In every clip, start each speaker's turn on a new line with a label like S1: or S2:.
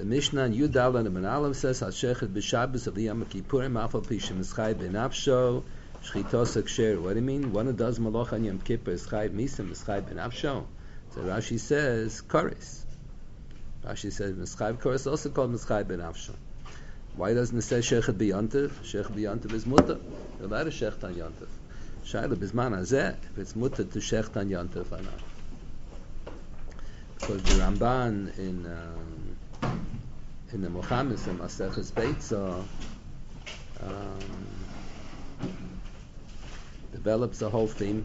S1: The Mishnah in Yudal and Ben Aleph says, "Hashechet b'Shabbos of Yom Kippurim afal pi shemischai benafsho shchitos aksher." What do you mean? One who does malach on Yom Kippur is chai misa mischai benafsho. So Rashi says koris. Rashi says mischai koris also called mischai benafsho. Why doesn't it say shechet b'yontiv? Shechet b'yontiv is mutter. You're allowed to shecht on yontiv. Shaila b'zman hazeh, if it's mutter to shecht on yontiv or not. Because the Ramban in the Muhammad's and Maseches Beitza develops a whole theme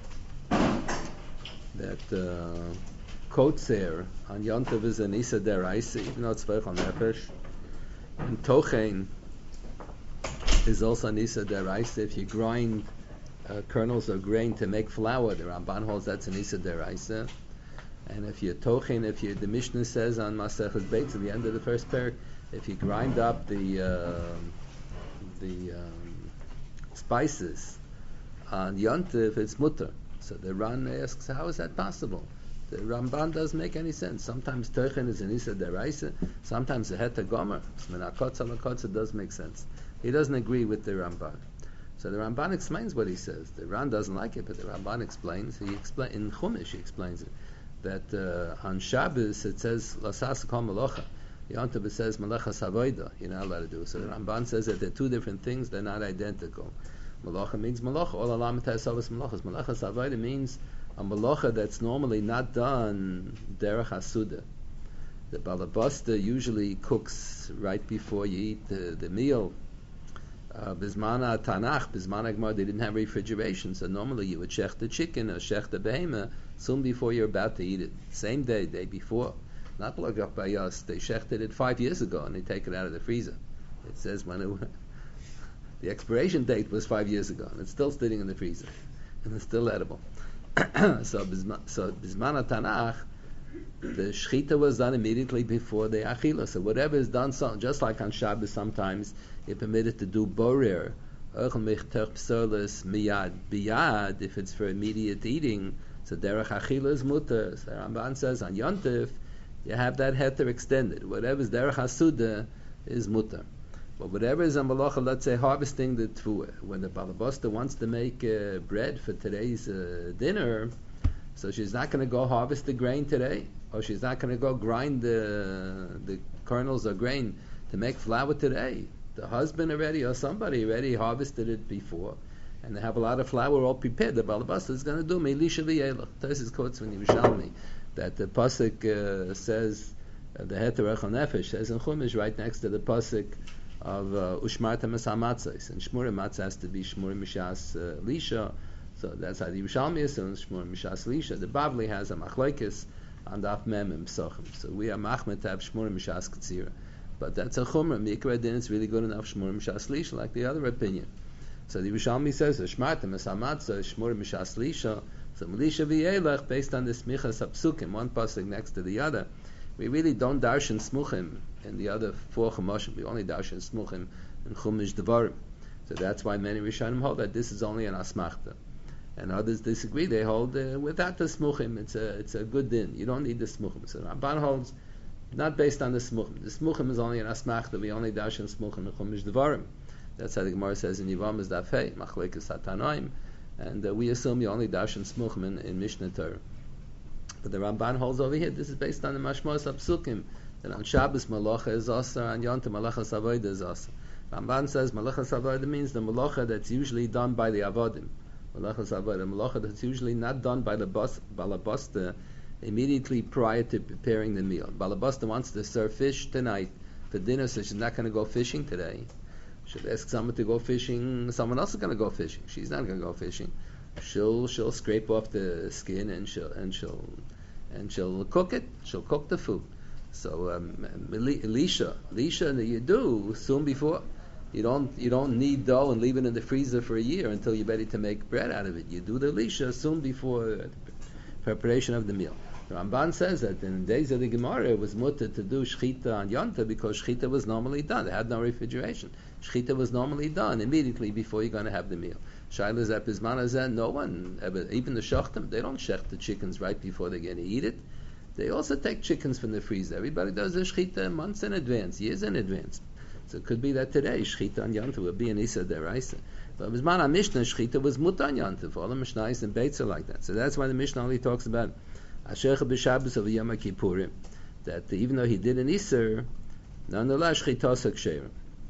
S1: that Kotzer on Yontav is an Isa Deraisa, even though it's Veichal Nefesh. And Tochein is also an Isa Deraisa. If you grind kernels of grain to make flour, the Ramban holds that's an Isa Deraisa. And if you're tochen, the Mishnah says on Maseches Beitza at the end of the first parak, if you grind up the spices on Yontif, it's mutter. So the Ran asks, how is that possible? The Ramban doesn't make any sense. Sometimes tochen is an isa deraisa, sometimes a heta gomer. It does make sense. He doesn't agree with the Ramban. So the Ramban explains what he says. The Ran doesn't like it, but the Ramban explains. In Chumash he explains it. That on Shabbos it says lasas kol melacha. Yontiv it says melechas avoda. You're not allowed to do it. So the Ramban says that they're two different things. They're not identical. Melacha means melacha. All alam tesavos melachas. Melechas avoda means a melacha that's normally not done derech hasuda. The balabasta usually cooks right before you eat the meal. Bismana Tanakh, Bismana Gemara, they didn't have refrigeration, so normally you would shech the chicken or shech the behemah soon before you're about to eat it. Same day before. Not like up by us. They shechted it 5 years ago and they take it out of the freezer. It says when the expiration date was 5 years ago and it's still sitting in the freezer and it's still edible. So Bismana Tanakh, the shechita was done immediately before the achila. So whatever is done, just like on Shabbos sometimes you're permitted to do borer, miyad biyad, if it's for immediate eating. So derech achila is mutter. So Ramban says on Yontif you have that heter extended. Whatever is derech hasuda is mutter. But whatever is on malacha, let's say harvesting the tfuah, when the balabasta wants to make bread for today's dinner, so she's not going to go harvest the grain today, or she's not going to go grind the kernels of grain to make flour today. The husband already, or somebody already harvested it before, and they have a lot of flour all prepared. The balabasta is going to do melisha v'yelach. Tosis quotes from Yerushalmi that the pasuk says the heter echel nefesh says in Chumash right next to the pasuk of ushmarta masamatzos, and shmura matzah has to be shmura mishas lisha. So that's how the Yerushalmi assumes shmura mishas lisha. The Bavli has a machlokes on daf mem and psochim. So we are machmet to have shmura mishas katsira. But that's a chumrah. Mikra din is really good enough shmur mishas lisha, like the other opinion. So the Yerushalmi says shmarta mesamatza shmur mishas lisha. So melisha v'yelech based on the smichas hapsukim, one pasuk next to the other. We really don't darshan smuchim in the other four chumashim. We only darshan smuchim in chumash devarim. So that's why many Rishonim hold that this is only an asmachta, and others disagree. They hold without the smuchim, it's a good din. You don't need the smuchim. So Ramban holds not based on the smuchim. The smuchim is only an asmachta. We only darshan smuchim in chumash devarim. That's how the Gemara says in Yevamos daf hey machlekes hatanoim, and we assume you only darshan smuchim in Mishnah Torah. But the Ramban holds over here. This is based on the mashmos hapsukim. That on Shabbos malacha is asa, on Yontif malachas avoda is asa. Ramban says malachas avoda means the malacha that's usually done by the avodim. Malachas avoda, malacha that's usually not done by the balabasta immediately prior to preparing the meal. Balabasta wants to serve fish tonight for dinner, so she's not going to go fishing today. She'll ask someone to go fishing. Someone else is going to go fishing. She's not going to go fishing. She'll scrape off the skin and she'll cook it. She'll cook the food. So Elisha, you do soon before. You don't knead dough and leave it in the freezer for a year until you're ready to make bread out of it. You do the Elisha soon before the preparation of the meal. The Ramban says that in the days of the Gemara it was mutter to do shechita on Yonta because shechita was normally done. They had no refrigeration. Shechita was normally done immediately before you're going to have the meal. Shaila Zepizman Azen, no one, even the shachtim, they don't shech the chickens right before they're going to eat it. They also take chickens from the freezer. Everybody does a shechita months in advance, years in advance. So it could be that today shechita on Yom Tov would be an Isa deraisa. But Bisman Mishnah shechita was mutar on Yom Tov. All the Mishnahs and Beitz are like that. So that's why the Mishnah only talks about Asher b'Shabbos of Yom Kippurim. That even though he did an Isser, nonetheless shechita ksherim.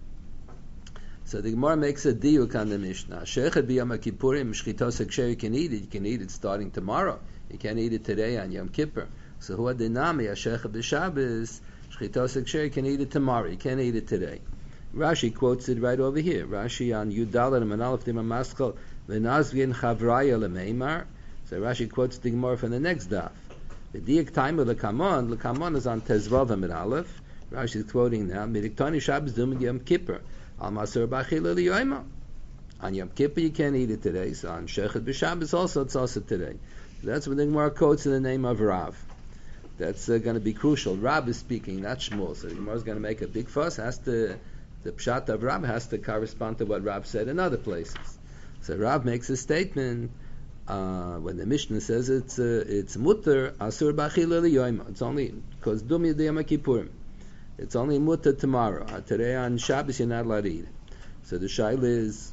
S1: So the Gemara makes a diuk on the Mishnah. Shechad b'Yom Kippurim shchita ksher. You can eat it. You can eat it starting tomorrow. You can't eat it today on Yom Kippur. So who adinami shechad b'Shabbos shchita ksher. You can eat it tomorrow. You can't eat it today. Rashi quotes it right over here. Rashi on Yudal and Manalef Dima Maskal v'Nazvin Chavraya leMeimar. So Rashi quotes the Gemara from the next daf. The diuk time of the Kamon is on Tezvav and Aleph. Rashi is quoting now. Midiktani Shabbos Dumid Yom Kippur. Al Masur Bachila Liyoima. On Yom Kippur you can't eat it today. So on Shechad b'Shabbos also it's also today. So that's when the Gemara quotes in the name of Rav. That's going to be crucial. Rav is speaking, not Shmuel. So the Gemara is going to make a big fuss. The pshat of Rav has to correspond to what Rav said in other places. So Rav makes a statement when the Mishnah says it's mutter asur b'achila liyoima. It's only because dum yom kippurim. It's only mutter tomorrow. Today on Shabbos you're not allowed to eat. So the shaila is,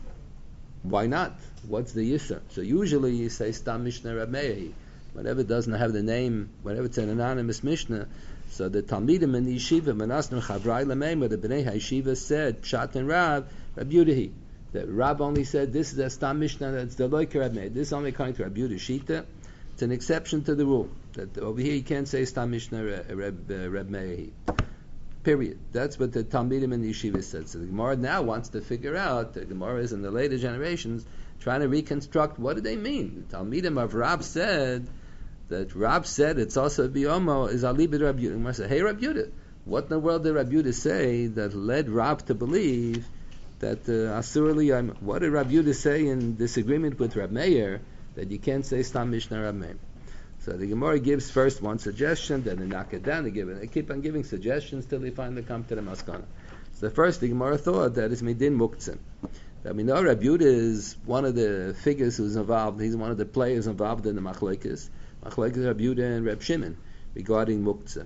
S1: why not? What's the yisra? So usually you say stam Mishnah Reb Meir. Whenever it doesn't have the name, whenever it's an anonymous Mishnah, so the Talmidim in the yeshiva, Manasnu Chavrai Lameim, the Bnei HaYeshiva said, Pshat and Rav, Reb Yudahi. That Rab only said, this is a stam Mishnah, that's the Loiker Reb Meir. This is only according to Reb Yudah Shita. It's an exception to the rule. That over here you can't say stam Mishnah Reb Meir. Period. That's what the Talmidim in the yeshiva said. So the Gemara now wants to figure out, the Gemara is in the later generations, trying to reconstruct what do they mean. The Talmidim of Rab said, that Rab said it's also biyomo is alibid Rab Yudah. Gemara said, hey Rab Yudah, what in the world did Rab Yudah say that led Rab to believe that asurli? What did Rab Yudah say in disagreement with Rab Meir that you can't say stam Mishnah Rab Meir? So the Gemara gives first one suggestion, then they knock it down. They keep on giving suggestions till they finally come to the maskana. So the first the Gemara thought that is midin muktzin. That we know Rab Yudah is one of the figures who's involved. He's one of the players involved in the machlekes Rab Yudah and Reb Shimon regarding muktzah.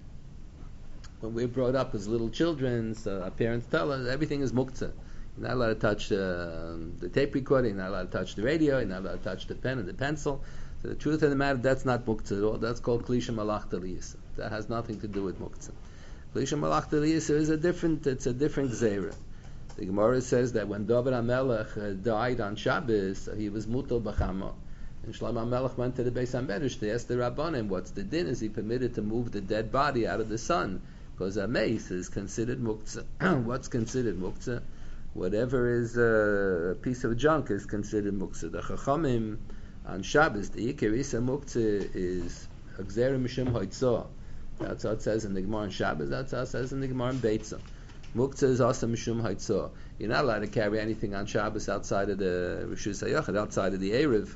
S1: When we're brought up as little children, so our parents tell us everything is muktzah. You're not allowed to touch the tape recorder. You're not allowed to touch the radio. You're not allowed to touch the pen and the pencil. So the truth of the matter, that's not muktzah at all. That's called klisha malachta liyisa. That has nothing to do with muktzah. Klisha malachta liyisa is a different gzeira. The Gemara says that when David HaMelech died on Shabbos, he was mutal b'chama. And Shlomo HaMelech went to the Beis HaMedrash to ask the Rabbanim, what's the din? Is he permitted to move the dead body out of the sun? Because a mace is considered muktzah. What's considered muktzah? Whatever is a piece of junk is considered muktzah. The Chachamim on Shabbos, the Yikar Isa muktzah is Agzera Mishum Hoitzah. That's how it says in the Gemara on Shabbos. That's how it says in the Gemara on Beitzah. Muktzah is also Mishum Hoitzah. You're not allowed to carry anything on Shabbos outside of the Rishus HaYachid, outside of the Erev.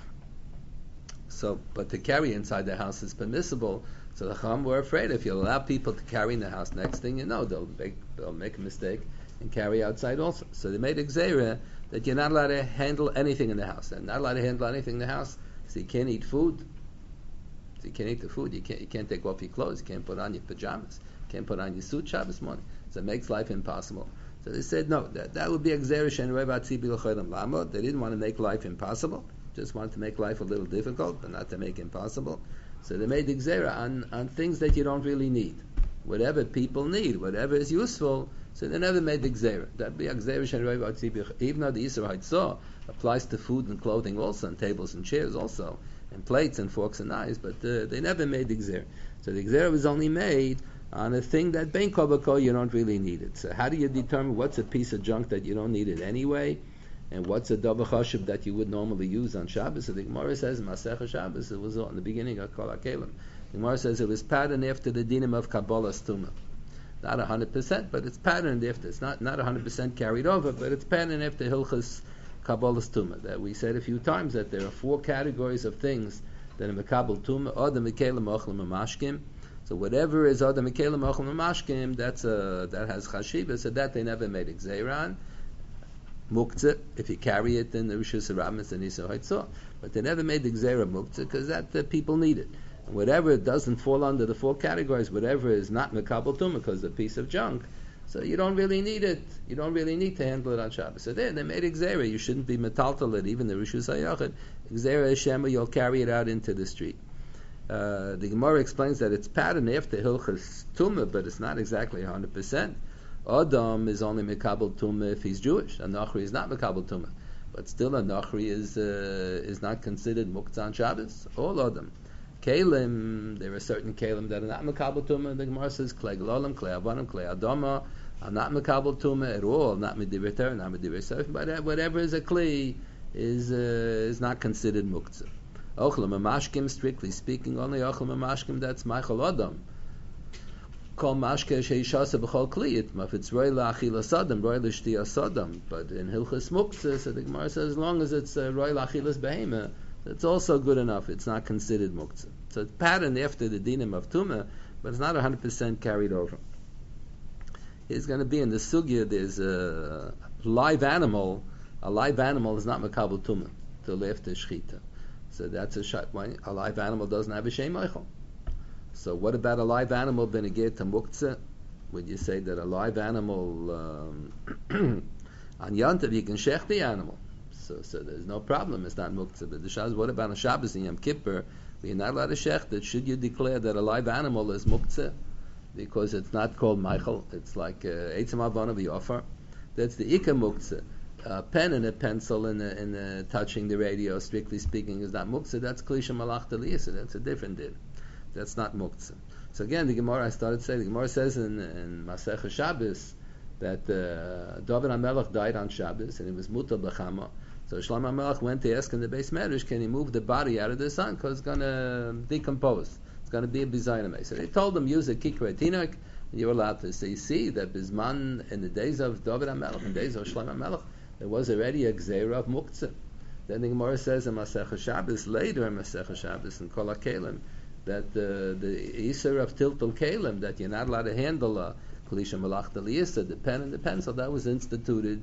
S1: So, but to carry inside the house is permissible. So the Chacham were afraid if you allow people to carry in the house, next thing you know, they'll make a mistake and carry outside also. So they made a gzeira that you're not allowed to handle anything in the house. And not allowed to handle anything in the house, so you can't eat food. So you can't eat the food. You can't take off your clothes. You can't put on your pajamas. You can't put on your suit Shabbos morning. So it makes life impossible. So they said no. That would be a gzeira she'en reva tzibi l'cholam lama. They didn't want to make life impossible. Just wanted to make life a little difficult, but not to make impossible. So they made the gzeira on things that you don't really need. Whatever people need, whatever is useful. So they never made the gzeira. That'd be a gzeira she'en reva tzibi. Even though the Yisur Haitzah applies to food and clothing also, and tables and chairs also, and plates and forks and knives, but they never made the gzeira. So the gzeira was only made on a thing that bein kol b'kol you don't really need it. So how do you determine what's a piece of junk that you don't need it anyway, and what's a davar chashuv that you would normally use on Shabbos? So the Gemara says in Masechah Shabbos, it was in the beginning of Kol HaKelim. The Gemara says it was patterned after the dinim of Kabbalas Tumah. Not 100%, but it's patterned after. It's not 100% carried over, but it's patterned after Hilchas Kabbalas Tumah. That we said a few times that there are 4 categories of things that are Mekabel Tumah, Adam Mikelim Ochlim Mashkim. So whatever is Adam Mikelim Ochlim Mashkim, that has Chashiva, so that they never made a Gzeiran. Muktzah, if you carry it in the Rishus HaRabim, it's an Yisur Haitzah. But they never made the Gzeira Muktzah because that the people need it. Whatever doesn't fall under the 4 categories, whatever is not mekabel tumah because it's a piece of junk, so you don't really need it. You don't really need to handle it on Shabbos. So there, they made Xera. You shouldn't be metaltal it, even the Rishus HaYachid. Xera Shema, you'll carry it out into the street. The Gemara explains that it's patterned after Hilchas Tumah, but it's not exactly 100%. Adam is only mekabel tumah if he's Jewish. A Nachri is not mekabel tumah, but still a Nachri is not considered muktzah on Shabbos. All Adam. Kalim, there are certain Kalim that are not mekabel tumah. The Gemara says klei galolim, klei avanim, klei adama are not mekabel tumah at all. Not medivir Torah, not medivir sefer. But whatever is a kli is not considered muktzah. Ochlam mashkim, strictly speaking, only ochlam mashkim that's meichel adam. Kol mashke sheishasa b'chol kliyit. If it's roy la'achila sadam, roy l'shtiya sadam. But in Hilchas Muktzah, so the Gemara says, as long as it's roy la'achilas behema, it's also good enough. It's not considered muktzah. So it's patterned after the dinim of tumah, but it's not 100% carried over. He's going to be in the sugya. There's a live animal. A live animal is not makabel tumah till after shchita. So that's a shot. A live animal doesn't have a shem eichel. So what about a live animal beneged to muktzah? Would you say that a live animal on Yantav you can shech the animal? So there's no problem. It's not muktzah. But the Shabbos, what about a Shabbos and Yom Kippur? We're not allowed to shech that. Should you declare that a live animal is muktzah because it's not called Michael? It's like Eitzim Avon of the offer. That's the Ika muktzah. A pen and a pencil and touching the radio, strictly speaking, is not muktzah. That's Klisha Malach Taliyah. That's a different din. That's not muktzah. So again, the Gemara, I started saying, the Gemara says in Masechah Shabbos that David HaMelech died on Shabbos and it was mutar b'chama. So Shlomo HaMelech went to ask in the Beis Medrash, can he move the body out of the sun because it's going to decompose. It's going to be a bizaynameh. So they told him, use a kikra tinok, and you're allowed to. So you see that Bisman, in the days of David HaMelech, in the days of Shlomo HaMelech, there was already a gzeira of muktzah. Then the Gemara says in Masechah Shabbos, later in Masechah Shabbos, in Kol HaKelim, that the Isser of Tiltul Kalim, that you're not allowed to handle a Klisha Malach Taliyasa, the pen and the pencil, that was instituted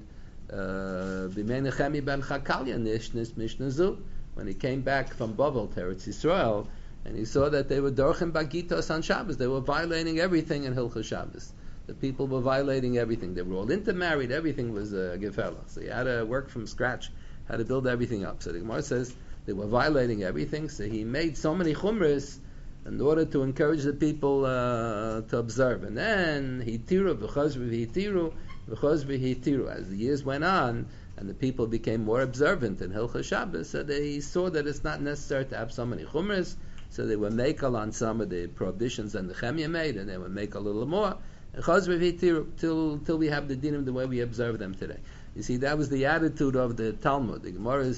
S1: B'mei Nechemi ben Chakalya Nishnis Mishnah Zu, when he came back from Bavel to Eretz Yisrael, and he saw that they were Dorchem Bagitos on Shabbos. They were violating everything in Hilchos Shabbos. The people were violating everything. They were all intermarried. Everything was gefella. So he had to work from scratch, had to build everything up. So the Gemara says they were violating everything. So he made so many chumras in order to encourage the people to observe. And then he tiru v'chazvi v'hitiru v'chazvi v'hitiru. As the years went on, and the people became more observant in Hilchos Shabbos, so they saw that it's not necessary to have so many chumras. So they were makel on some of the prohibitions that the Nehemiah made, and they would make a little more. Till we have the dinim the way we observe them today. You see, that was the attitude of the Talmud. The Gemara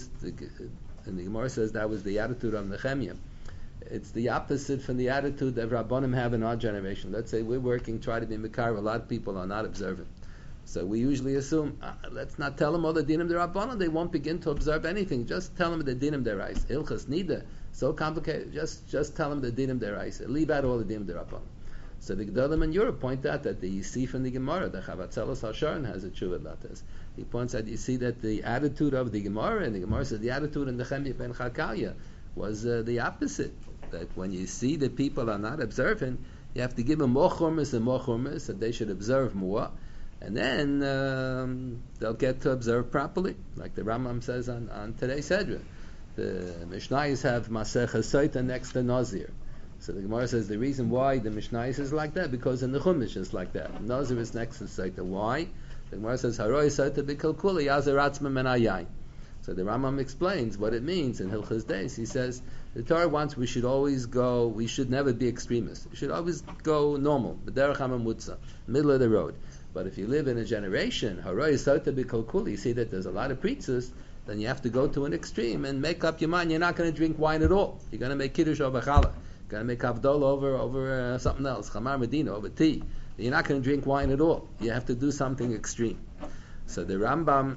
S1: says that was the attitude of Nehemiah. It's the opposite from the attitude that Rabbanim have in our generation. Let's say we're working, try to be Mekar, a lot of people are not observant. So we usually assume, let's not tell them all the dinim Rabbanim, they won't begin to observe anything. Just tell them the dinim derais. Ilchas Nida, so complicated. Just tell them the dinim derais. Leave out all the dinim Rabbanim. So the Gedolim in Europe point out that you see from the Gemara, the Chavatzelos HaSharon has a tshuva about this. He points out, you see that the attitude of the Gemara, and the Gemara says the attitude in the Nehemiah ben Chakalya was the opposite. That when you see that people are not observant, you have to give them more churmas and more churmas, that they should observe more, and then they'll get to observe properly, like the Rambam says on today's Sedra. The Mishnayos have Masechah Soita next to Nazir. So the Gemara says the reason why the Mishnayos is like that, because in the Chumash is like that. Nazir is next to Soita. Why? The Gemara says, Haroi Soita b'Kalkula Yazer Atzma Men Ayayin. So the Rambam explains what it means in Hilchos Deis. He says the Torah wants we should never be extremists. We should always go normal, b'derech hamamutza, middle of the road. But if you live in a generation, haroi sota b'kolkul, you see that there's a lot of preachers, then you have to go to an extreme and make up your mind. You're not going to drink wine at all. You're going to make kiddush over challah. You're going to make havdalah over something else, chamar medina over tea. You're not going to drink wine at all. You have to do something extreme. So the Rambam.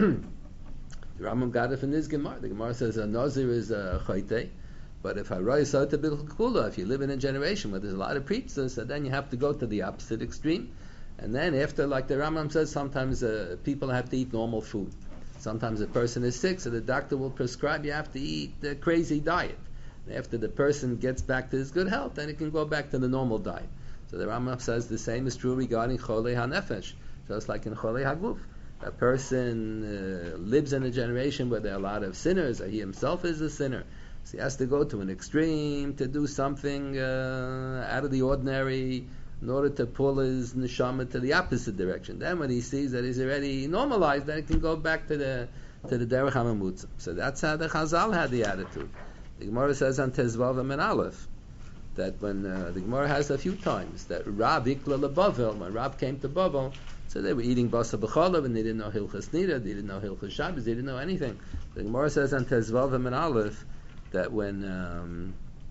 S1: The Rambam got it from this Gemara. The Gemara says a Nazir is a chayte, but if Haroi Sota B'Kula, if you live in a generation where there's a lot of preachers, so then you have to go to the opposite extreme. And then after, like the Rambam says, sometimes people have to eat normal food. Sometimes a person is sick, so the doctor will prescribe you have to eat a crazy diet. After the person gets back to his good health, then he can go back to the normal diet. So the Rambam says the same is true regarding Cholei HaNefesh, just like in Cholei HaGuf. A person lives in a generation where there are a lot of sinners, or he himself is a sinner. So he has to go to an extreme to do something out of the ordinary in order to pull his neshama to the opposite direction. Then when he sees that he's already normalized, then he can go back to the Derech HaMamutza. So that's how the Chazal had the attitude. The Gemara says on Tezvav and Aleph that when the Gemara has a few times that Rab Ikla LeBavel, when Rab came to Bavel, so they were eating basa b'cholav and they didn't know Hilchas Nida, they didn't know Hilchas Shabbos, they didn't know anything. The Gemara says on Tezvav and Aleph that when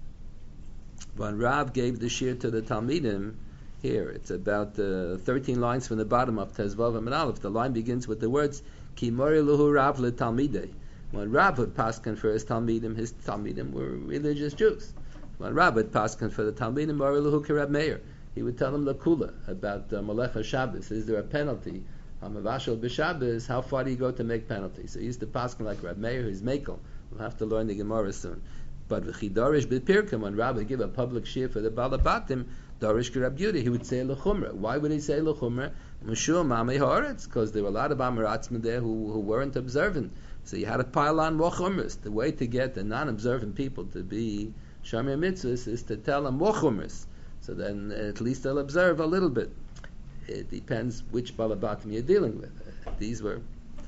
S1: Rab gave the shir to the Talmidim, here it's about 13 lines from the bottom of Tezvav and Aleph. The line begins with the words Ki mori luhu Rav le Talmidei. When Rav would paskin for his Talmidim were religious Jews. When Rav would paskin for the Talmidim, mori luhu Reb Meir, he would tell them lakula about Malecha Shabbos. Is there a penalty? Hamavashal b'Shabbos. How far do you go to make penalties? So he used to paskin like Reb Meir, who's Mekel. We'll have to learn the Gemara soon. But v'chidarish b'pirkim, when Rav would give a public shir for the Balabatim, Darish Rab Yudah, he would say lechumra. Why would he say lechumra? Mashur mamei haaretz, because there were a lot of Amaratzim there who weren't observant. So you had to pile on more chumras. The way to get the non-observant people to be Shamir Mitzvahs is to tell them more chumras. So then at least they'll observe a little bit. It depends which Balabatim you're dealing with. These were...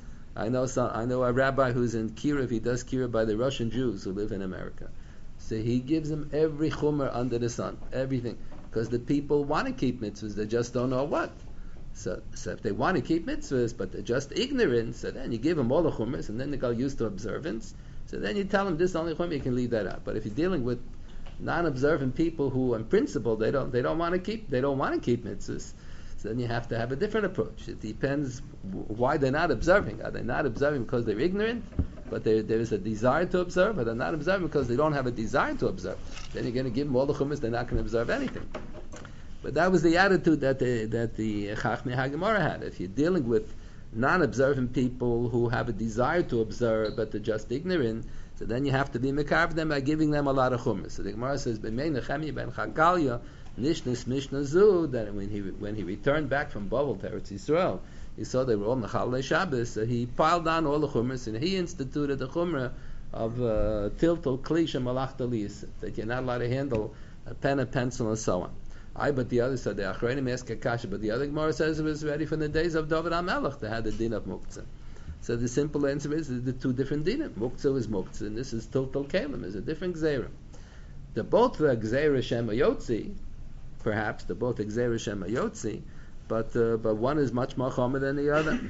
S1: I know a rabbi who's in Kiruv, he does Kiruv by the Russian Jews who live in America. So he gives them every chumrah under the sun, everything. Because the people want to keep mitzvahs, they just don't know what. So if they want to keep mitzvahs, but they're just ignorant, so then you give them all the chumras, and then they got used to observance. So then you tell them this only chumrah, you can leave that out. But if you're dealing with non-observant people who, in principle, they don't want to keep mitzvahs, so then you have to have a different approach. It depends why they're not observing. Are they not observing because they're ignorant, but there is a desire to observe, or they're not observing because they don't have a desire to observe? Then you're going to give them all the chumras, they're not going to observe anything. But that was the attitude that the Chachmei HaGemara had. If you're dealing with non-observant people who have a desire to observe, but they're just ignorant, so then you have to be mekarv them by giving them a lot of chumras. So the Gemara says, "B'mei Nechemia ben Chagalia, Nishnis Mishnah Zu," that when he returned back from Bavel to Eretz Yisrael, he saw they were all Mechalei Shabbos, so he piled on all the chumras, and he instituted the chumrah of tiltul klisha malachta liyis, that you're not allowed to handle a pen, a pencil, and so on. But the other said the Achronim ask a kasha, but the other Gemara says it was ready from the days of David HaMelech. They had the din of muktzah. So the simple answer is the two different dinim. Muktzah is muktzah, and this is tiltul kelim, is a different gzeira. They're both the gzeira shema yotzi, perhaps they're both gzeira shema yotzi, but one is much more chomer than the other.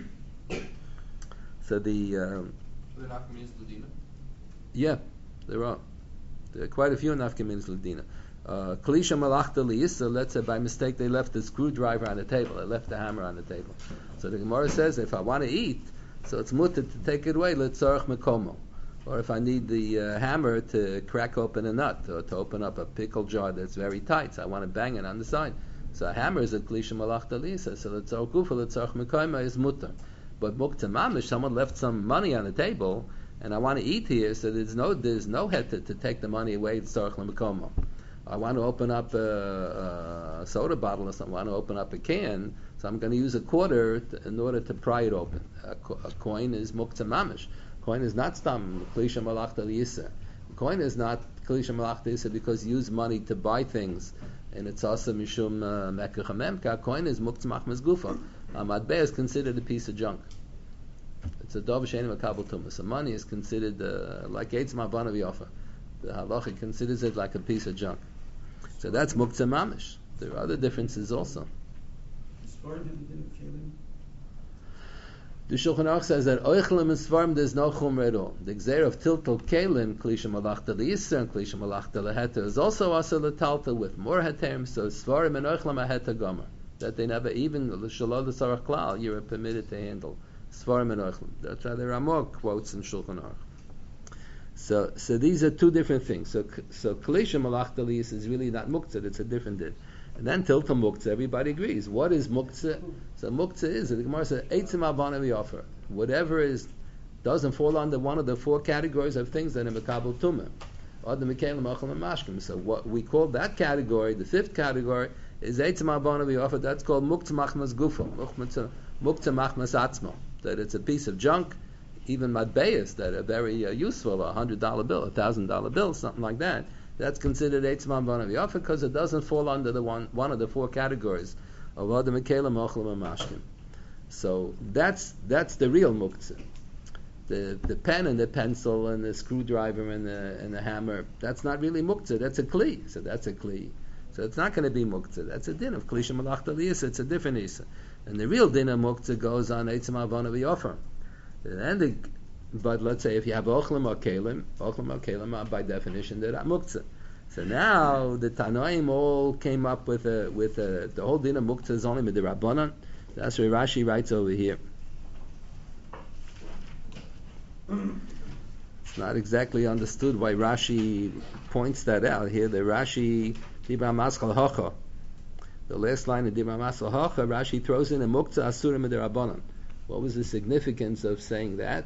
S1: So
S2: they're not communes Ladina?
S1: Yeah, there are. There are quite a few nafkamins Ladina. Kalisha malachta liyisa, let's say by mistake they left the screwdriver on the table, they left the hammer on the table. So the Gemara says, if I want to eat, so it's mutter to take it away, letzorach mekomo. Or if I need the hammer to crack open a nut, or to open up a pickle jar that's very tight, so I want to bang it on the side. So a hammer is a kalisha malachta liyisa, so letzorach gufa, letzorach mekomo is mutter. But mukta mamish, someone left some money on the table, and I want to eat here, so there's no head to take the money away, letzorach mekomo. I want to open up a soda bottle or something. I want to open up a can, so I'm going to use a quarter in order to pry it open. A coin is muktzah mamish. Coin is not stam klisha malachta liyisa. Coin is not klisha malachta liyisa because you use money to buy things, and it's also mishum mekach hamemka. Coin is muktzah machmas gufa. Matbeh is considered a piece of junk. It's a dov she'enim makabel tumah. So money is considered like eitz ma'avana v'yofa. The halacha considers it like a piece of junk. So that's muktzah mamish. There are other differences also. The Shulchan Aruch says that oichlim and svarim there's no chumra at all. The gzeir of tiltal kelim, klisha malachta liyisra, and klisha malachta leheta is also asa letalta with more heterim. So svarim and oichlim a heta gomer, that they never even shalol the sarach klal you're permitted to handle svarim and oichlim. That's why there are more quotes in Shulchan Aruch. So these are two different things. So kalisha malachta liyis is really not muktzah; it's a different din. And then tilta muktzah, everybody agrees. What is muktzah? So muktzah is, the Gemara says, eitzim avana v'yofer. Whatever doesn't fall under one of the four categories of things that are mekabel tumah. Adam Mikalim Ochel Mashkim. So what we call that category, the fifth category, is Eitzim Albana we offer. That's called Muktzah Machmas Gufo, Muktzah Machmas Atzmo. That it's a piece of junk, even Matbeis that are very useful, $100 bill, $1,000 bill, something like that. That's considered Eitzim Albana we offer because it doesn't fall under the one of the four categories of Adam Mikalim Ochel Mashkim. So that's the real Muktzah. The pen and the pencil and the screwdriver and the hammer, that's not really muktzah, that's a kli. So that's a kli. So it's not going to be muktzah. That's a din of kli shemalach taliyas. It's a different isa. And the real din of muktzah goes on eitzim avona v'yofer. But let's say if you have ochlim or kelim are by definition they're not muktzah. So now the Tanoim all came up with the whole din of muktzah is only midirabbanan. That's what Rashi writes over here. It's not exactly understood why Rashi points that out here. The Rashi Dibra Maskal Hocha, the last line of Dibra Maskal Hocha, Rashi throws in a Muktzah Asurim Midirabanan. What was the significance of saying that?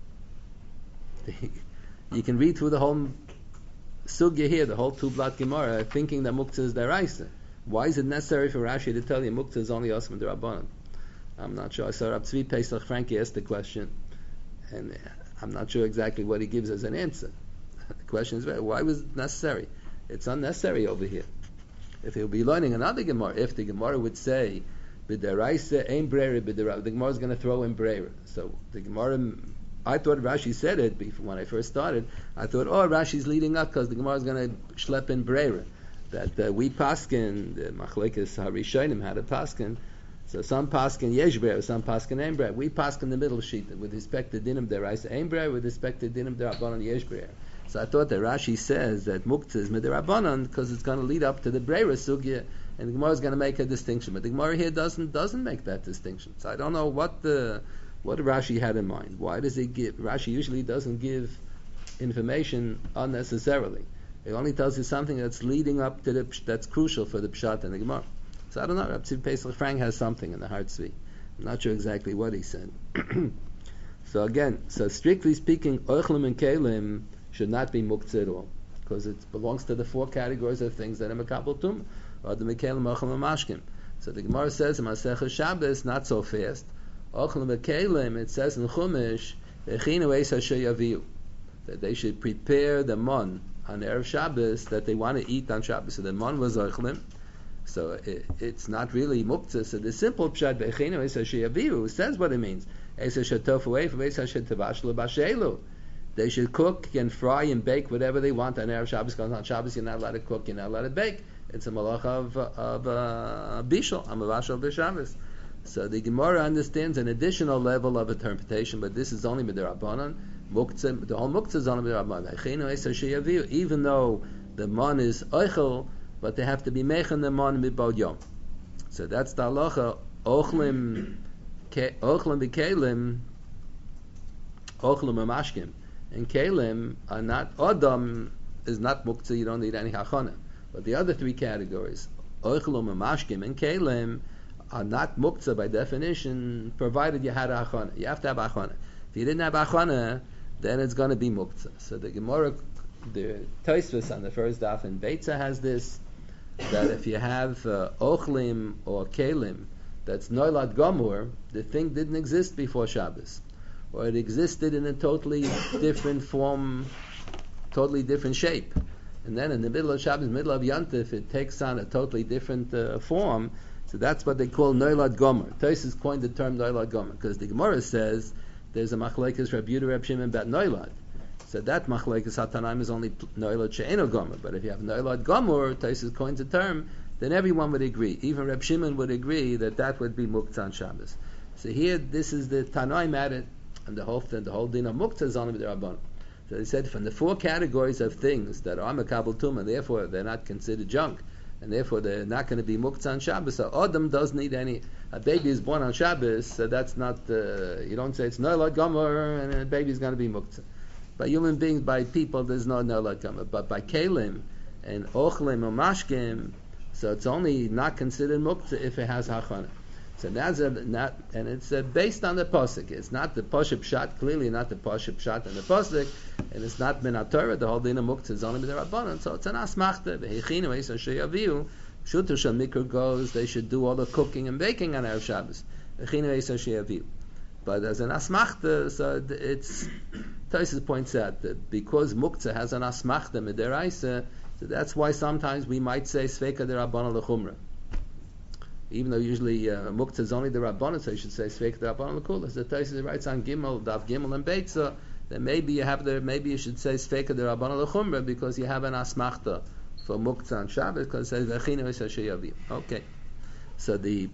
S1: You can read through the whole sugya here, the whole two-blot Gemara, thinking that Muktzah is deraisa. Why is it necessary for Rashi to tell you Muktzah is only Asum Midirabanan? I'm not sure. I saw Rab Tzvi Pesach Frankie asked the question, and I'm not sure exactly what he gives as an answer. The question is, why was it necessary? It's unnecessary over here. If he'll be learning another Gemara, if the Gemara would say, B'deraisa ein breira b'deraisa, the Gemara is going to throw in breira. So the Gemara, I thought Rashi said it when I first started. I thought, Rashi's leading up because the Gemara is going to schlep in breira. That we paskin, the Machlekes Harishonim had a paskin. So some paskin yesh breira, some paskin ein breira. We paskin the middle sheet with respect to dinim deraisa ein breira, with respect to dinim derabanan yesh breira. So I thought that Rashi says that muktzah is midirabanan because it's going to lead up to the breira sugya, and the Gemara is going to make a distinction. But the Gemara here doesn't make that distinction. So I don't know what Rashi had in mind. Why does he give? Rashi usually doesn't give information unnecessarily. It only tells you something that's leading up to that's crucial for the pshat and the Gemara. So I don't know. Rab Tzvi Pesach Frank has something in the Har Tzvi. I'm not sure exactly what he said. So again, strictly speaking, oichlim and kelim should not be muktzah at all, because it belongs to the four categories of things that are mekabel tum, or the mekelim, ochlim, and mashkim. So the Gemara says in Masechah Shabbos, not so fast. Ochlim and kelim, it says in Chumash, echinu eis asher yaviu, that they should prepare the mon on Erev Shabbos that they want to eat on Shabbos. So the mon was ochlim. So it's not really muktzah. So the simple pshat be'echinu eis asher yaviu says what it means. Eis asher tofu eif, eis asher tavashlu b'ashelu. They should cook and fry and bake whatever they want on Erev Shabbos, because on Shabbos you're not allowed to cook, you're not allowed to bake. It's a malacha of bishul, a mavashal b'Shabbos. So the Gemara understands an additional level of interpretation, but this is only midirabanan. Muktzah, the whole muktzah is only midirabanan. Even though the man is oichel, but they have to be mechan the man mibod yom. So that's the halacha. Ochlim b'kelim, ochlim amashkim. And kelim are not, Adam is not muktzah, you don't need any hachana. But the other three categories, oichlum and mashkim and kelim, are not muktzah by definition, provided you had a hachana. You have to have hachana. If you didn't have hachana, then it's going to be muktzah. So the Gemara, the Tosfos on the first daf in Beitza has this, that if you have ochlim or kelim, that's noilad gomur, the thing didn't exist before Shabbos. Or it existed in a totally different form, totally different shape. And then in the middle of Shabbos, middle of Yantif, it takes on a totally different form. So that's what they call Noilad Gomer. Tosfos coined the term Noilad Gomer, because the Gemara says there's a machlekes Reb Yehuda Reb Shimon about Noilad. So that machlekes Hatanaim is only Noilad She'eno Gomer. But if you have Noilad Gomer, Tosfos coins the term, then everyone would agree. Even Reb Shimon would agree that would be Muktzah on Shabbos. So here, this is the Tanoim added, and the whole din of muktzah is on the Rabban. So they said from the four categories of things that are makabel tumah, therefore they're not considered junk, and therefore they're not going to be muktzah on Shabbos. So Adam doesn't need any. A baby is born on Shabbos, so that's not. You don't say it's noilad gomer and a baby is going to be muktzah. By human beings, by people, there's no noilad gomer. But by kelim and ochlim or mashkim, so it's only not considered muktzah if it has hachana. So that's not, and it's based on the pasuk. It's not the pasuk shot, clearly not the pasuk shot and the pasuk, and it's not min Torah. The whole din of muktzah is only min Rabbanan. So it's an asmachta. V'hechinu eis asher yaviu. Shuter shel mikra goes. They should do all the cooking and baking on Erev Shabbos. V'hechinu eis asher yaviu. But as an asmachta, so it's Tosfos points out that because muktzah has an asmachta midiraisa, so that's why sometimes we might say sveika derabbanan lechumra. Even though usually muktzah is only the rabbanan, so you should say sveika derabbanan lechula. So Tosfos writes on Gimel, Daf Gimel and Beitza, that maybe you should say sveika derabbanan lechumra because you have an asmachta for muktzah on Shabbos because it says v'chinu es asher yaviu. Okay. So the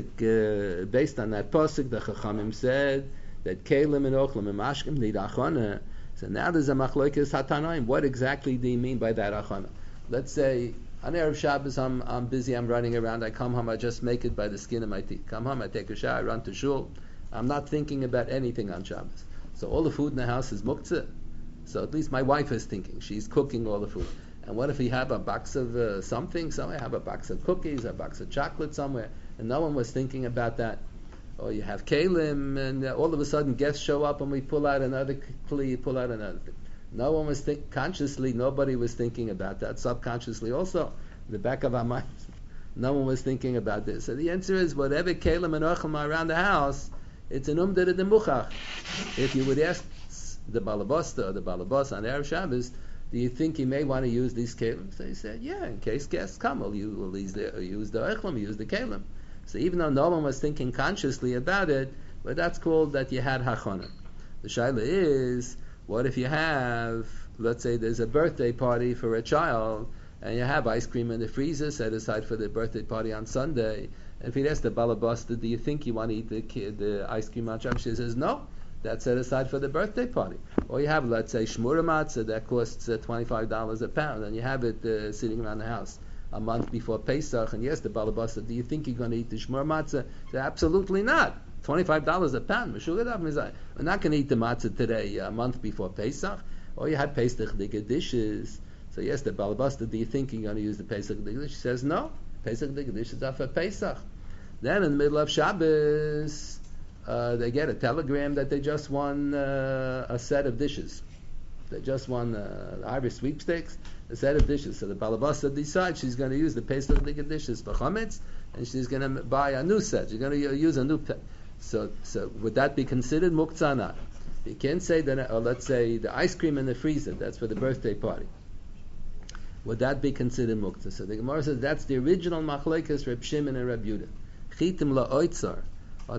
S1: pasuk, based on that pasuk, the Chachamim said that kelim and ochlim and mashkim need achana. So now there's a machlokes hatanaim. What exactly do you mean by that achana? Let's say on Erev Shabbos I'm busy, I'm running around. I come home, I just make it by the skin of my teeth. Come home, I take a shower, I run to shul. I'm not thinking about anything on Shabbos. So all the food in the house is muktzah. So at least my wife is thinking. She's cooking all the food. And what if we have a box of something somewhere? Have a box of cookies, a box of chocolate somewhere, and no one was thinking about that. Or you have kalim, and all of a sudden guests show up, and we pull out another kli, pull out another thing. No one was consciously. Nobody was thinking about that. Subconsciously, also, in the back of our minds, no one was thinking about this. So the answer is, whatever kalim and ochel are around the house, it's an umdar de muchach. If you would ask the balabasta or the balabas on Erev Shabbos, do you think he may want to use these kelim? So he said, yeah, in case guests come, we'll use the oichlim, use the kelim. So even though no one was thinking consciously about it, but that's called that you had hachana. The shaila is, what if you have, let's say there's a birthday party for a child, and you have ice cream in the freezer set aside for the birthday party on Sunday, and if he asks the balabasta, do you think you want to eat the ice cream on Shabbos? She says, no. That's set aside for the birthday party. Or you have, let's say, shmura matzah that costs $25 a pound, and you have it sitting around the house a month before Pesach, and yes, the balabasa, do you think you're going to eat the shmura matzah? Say, absolutely not. $25 a pound. We're not going to eat the matzah today, a month before Pesach. Or you had Pesach dishes. So yes, the balabasa, do you think you're going to use the Pesach dish? She says, no. Pesach dishes are for Pesach. Then in the middle of Shabbos, they get a telegram that they just won a set of dishes. They just won Irish sweepstakes, a set of dishes. So the balabasa decides she's going to use the Pesach dishes for chametz, and she's going to buy a new set. She's going to use a new pet. So would that be considered muktzah or not? You can't say that, or let's say the ice cream in the freezer, that's for the birthday party. Would that be considered muktzah? So the Gemara says that's the original machlekes Reb Shimon and Reb Yehuda. Chitim la'oitzar. A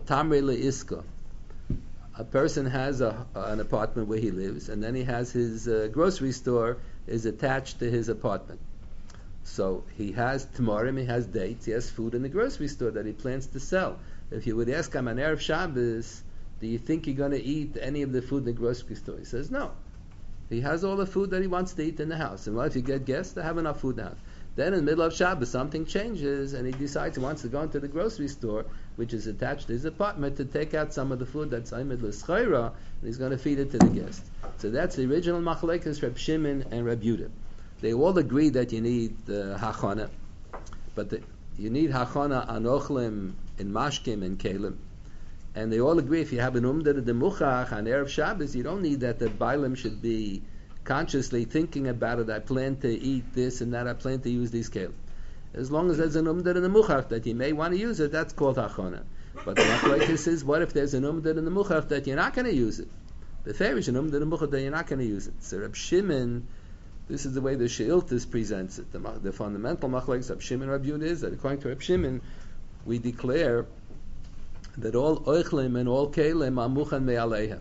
S1: person has an apartment where he lives, and then he has his grocery store is attached to his apartment. So he has tamarim, he has dates, he has food in the grocery store that he plans to sell. If you would ask him on Erev Shabbos, do you think you're going to eat any of the food in the grocery store? He says no. He has all the food that he wants to eat in the house. And well, if you get guests, they have enough food in the house. Then in the middle of Shabbos, something changes, and he decides he wants to go into the grocery store, which is attached to his apartment, to take out some of the food that's Aymed L'Schaira, and he's going to feed it to the guests. So that's the original machlekes Reb Shimon and Reb Yehuda. They all agree that you need hachana, but you need hachana on ochlim, in mashkim, and kelim. And they all agree if you have an umdar de muchach on Erev Shabbos, you don't need that the bailim should be consciously thinking about it. I plan to eat this and that. I plan to use these kelim. As long as there's an umdar in the muchach that you may want to use it, that's called hachana. But the machlekes is, what if there's an umdar in the muchach that you're not going to use it? The fair is an umdar in the muchach that you're not going to use it. So Reb Shimon, this is the way the Sheiltis presents it. The fundamental machlekes of Shimon and Reb Yehuda is that according to Reb Shimon, we declare that all oichlim and all kelim are muchan me'aleihem.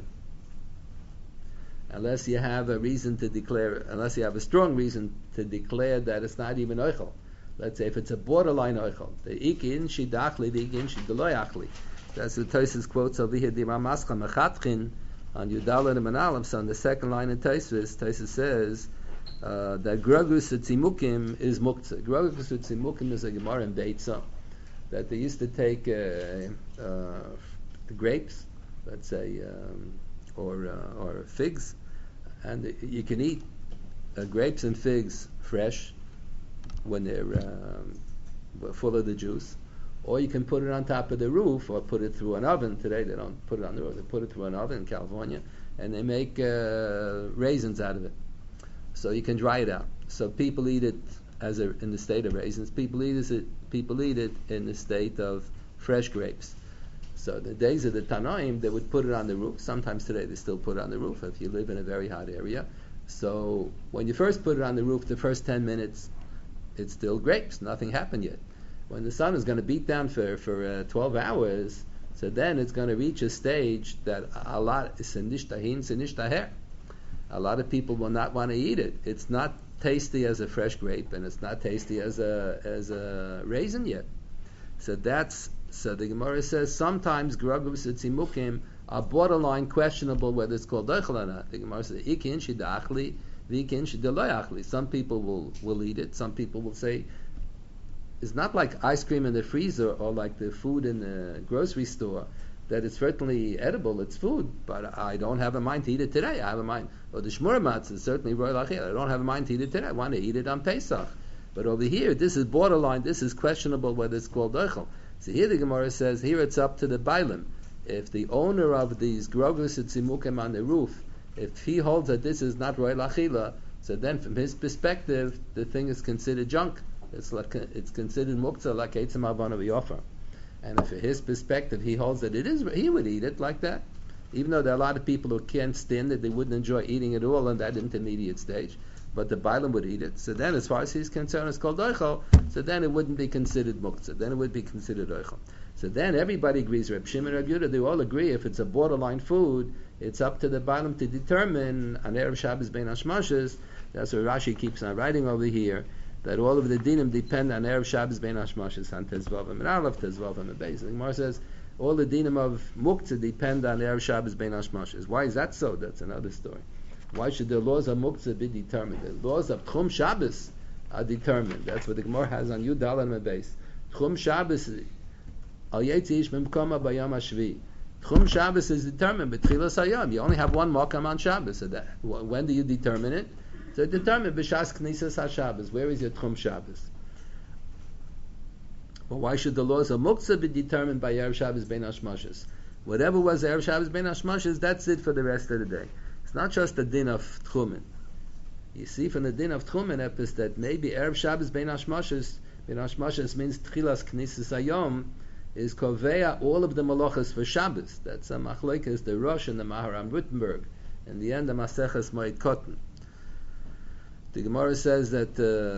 S1: Unless you have a reason to declare, unless you have a strong reason to declare that it's not even oichel. Let's say if it's a borderline oichel, the ikin shidachli, the ikin shidaloyachli. That's the Tosfos quotes over here. The Ramascha Mechatchin on Yudalad and Manalim. So on the second line in Tosfos says that Grogus Tzimukim is muktzah. Grogus Tzimukim is a Gemara in Beitza that they used to take the grapes, let's say, or figs, and you can eat grapes and figs fresh when they're full of the juice, or you can put it on top of the roof, or put it through an oven. Today they don't put it on the roof; they put it through an oven in California, and they make raisins out of it. So you can dry it out. So people eat it in the state of raisins. People eat it in the state of fresh grapes. So the days of the Tanoim, they would put it on the roof. Sometimes today they still put it on the roof if you live in a very hot area. So when you first put it on the roof, the first 10 minutes, it's still grapes. Nothing happened yet. When the sun is going to beat down for 12 hours, so then it's going to reach a stage that a lot of people will not want to eat it. It's not tasty as a fresh grape, and it's not tasty as a raisin yet. So the Gemara says sometimes grogos etzimukim are borderline questionable whether it's called doichel or not. The Gemara says ikin shidachli, v'ikin shidaloyachli. Some people will eat it. Some people will say it's not like ice cream in the freezer or like the food in the grocery store, that it's certainly edible, it's food, but I don't have a mind to eat it today. I have a mind. Or the shmur matzah is certainly roy lachil. I don't have a mind to eat it today. I want to eat it on Pesach. But over here, this is borderline. This is questionable whether it's called doichel. So here the Gemara says, here it's up to the bailim. If the owner of these grogos etzimukim on the roof, if he holds that this is not roy lachila, so then from his perspective, the thing is considered junk. It's considered muktzah like eitzim avana v'yofer. And if from his perspective he holds that it is, he would eat it like that. Even though there are a lot of people who can't stand it, they wouldn't enjoy eating it all in that intermediate stage. But the bailam would eat it. So then, as far as he's concerned, it's called doichel. So then it wouldn't be considered muktzah. Then it would be considered doichel. So then everybody agrees. Reb Shimon and Reb Yehuda, they all agree. If it's a borderline food, it's up to the bailam to determine on Erev Shabbos bein hashmashos. That's what Rashi keeps on writing over here, that all of the dinim depend on Erev Shabbos bein hashmashos, on Tezvavim and Aleph, Tezvavim and Beis. The Gemara says all the dinim of muktzah depend on Erev Shabbos bein hashmashos. Why is that so? That's another story. Why should the laws of muktzah be determined? The laws of Tchum Shabbos are determined. That's what the Gemara has on Yud Daled and Beis. Tchum Shabbos al yetzi ish mimkoma bayam hashvi. Tchum Shabbos is determined, but Tchilas Hayom. You only have one makam on Shabbos. So that, when do you determine it? So determine b'shas knisas haShabbos. Where is your Tchum Shabbos? Well, why should the laws of muktzah be determined by Erev Shabbos bein hashmashos? Whatever was Erev Shabbos bein hashmashos, that's it for the rest of the day. It's not just the din of Tchumen. You see from the din of Tchumen epis that maybe Erev Shabbos bein hashmashos means Tchilas Knisas Hayom, is Koveya all of the malachas for Shabbos. That's a machlokes, the Rosh and the Maharam Rutenberg. In the end, the Maseches Moed Katan. The Gemara says that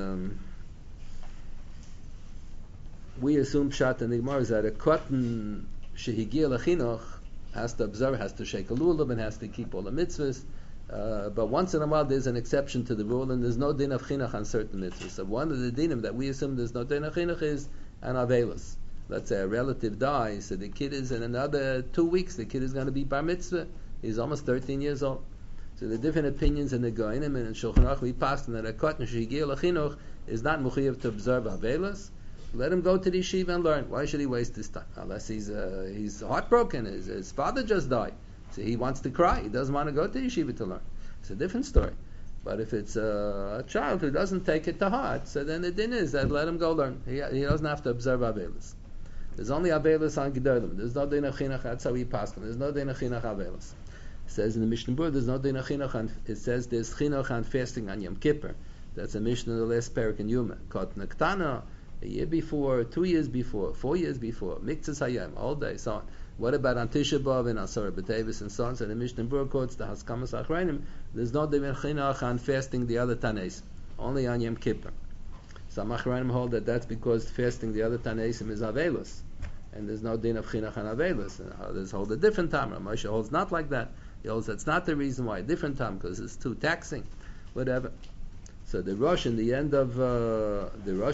S1: we assume pshat in the Gemara is that a Katan shehigia lechinuch has to observe, has to shake a lulav, and has to keep all the mitzvahs. But once in a while there's an exception to the rule, and there's no din of chinuch on certain mitzvahs. So one of the dinim that we assume there's no din of chinuch is an avelos. Let's say a relative dies, so the kid is in another 2 weeks, the kid is going to be bar mitzvah. He's almost 13 years old. So the different opinions in the Goinim and in Shulchan Aruch, we passed that a katan shehigia lechinuch is not muchiyav to observe avelos. Let him go to the yeshiva and learn. Why should he waste his time? Unless he's heartbroken. His father just died. So he wants to cry. He doesn't want to go to the yeshiva to learn. It's a different story. But if it's a child who doesn't take it to heart, so then the din is that let him go learn. He doesn't have to observe avelos. There's only avelos on gedolim. There's no din of chinuch. That's how we pass them. There's no din of chinuch avelos. It says in the Mishnah Berurah, there's no din of chinuch on. It says there's chinuch on fasting on Yom Kippur. That's a Mishnah in the last parak in Yuma. Kot Nektana. A year before, 2 years before, 4 years before, Miktzas Hayom, all day, so on. What about on Tisha B'Av and Asar B'Tevis and so on? So the Mishnah Berurah quotes the Haskamas Achreinim. There's no din chinuch on fasting the other Taneis, only on Yom Kippur. Some Achreinim hold that that's because fasting the other Taneisim is avelos, and there's no din of chinuch on avelos. And others hold a different time. Moshe holds not like that. He holds that's not the reason why. A different time because it's too taxing, whatever. So the Rosh in the end of the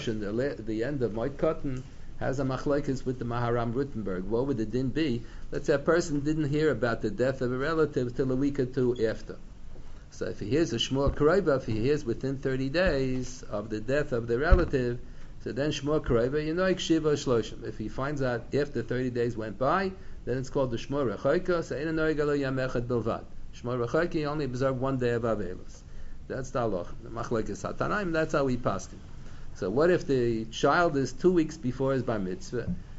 S1: end of Moed Katan has a machlokes with the Maharam Rutenberg. What would the din be? Let's say a person didn't hear about the death of a relative till a week or two after. So if he hears a Shmur Kareva, if he hears within 30 days of the death of the relative, so then Shmur Kareva, Shiva Shloshim. If he finds out after 30 days went by, then it's called the Shmur Rechoika. So Eina Noig Elo Yom Echad Bilvad. Shmur Rechoika, you only observe 1 day of avelos. That's the halach. The machlokes hatanaim. That's how we pass it. So what if the child is 2 weeks before his bar mitzvah?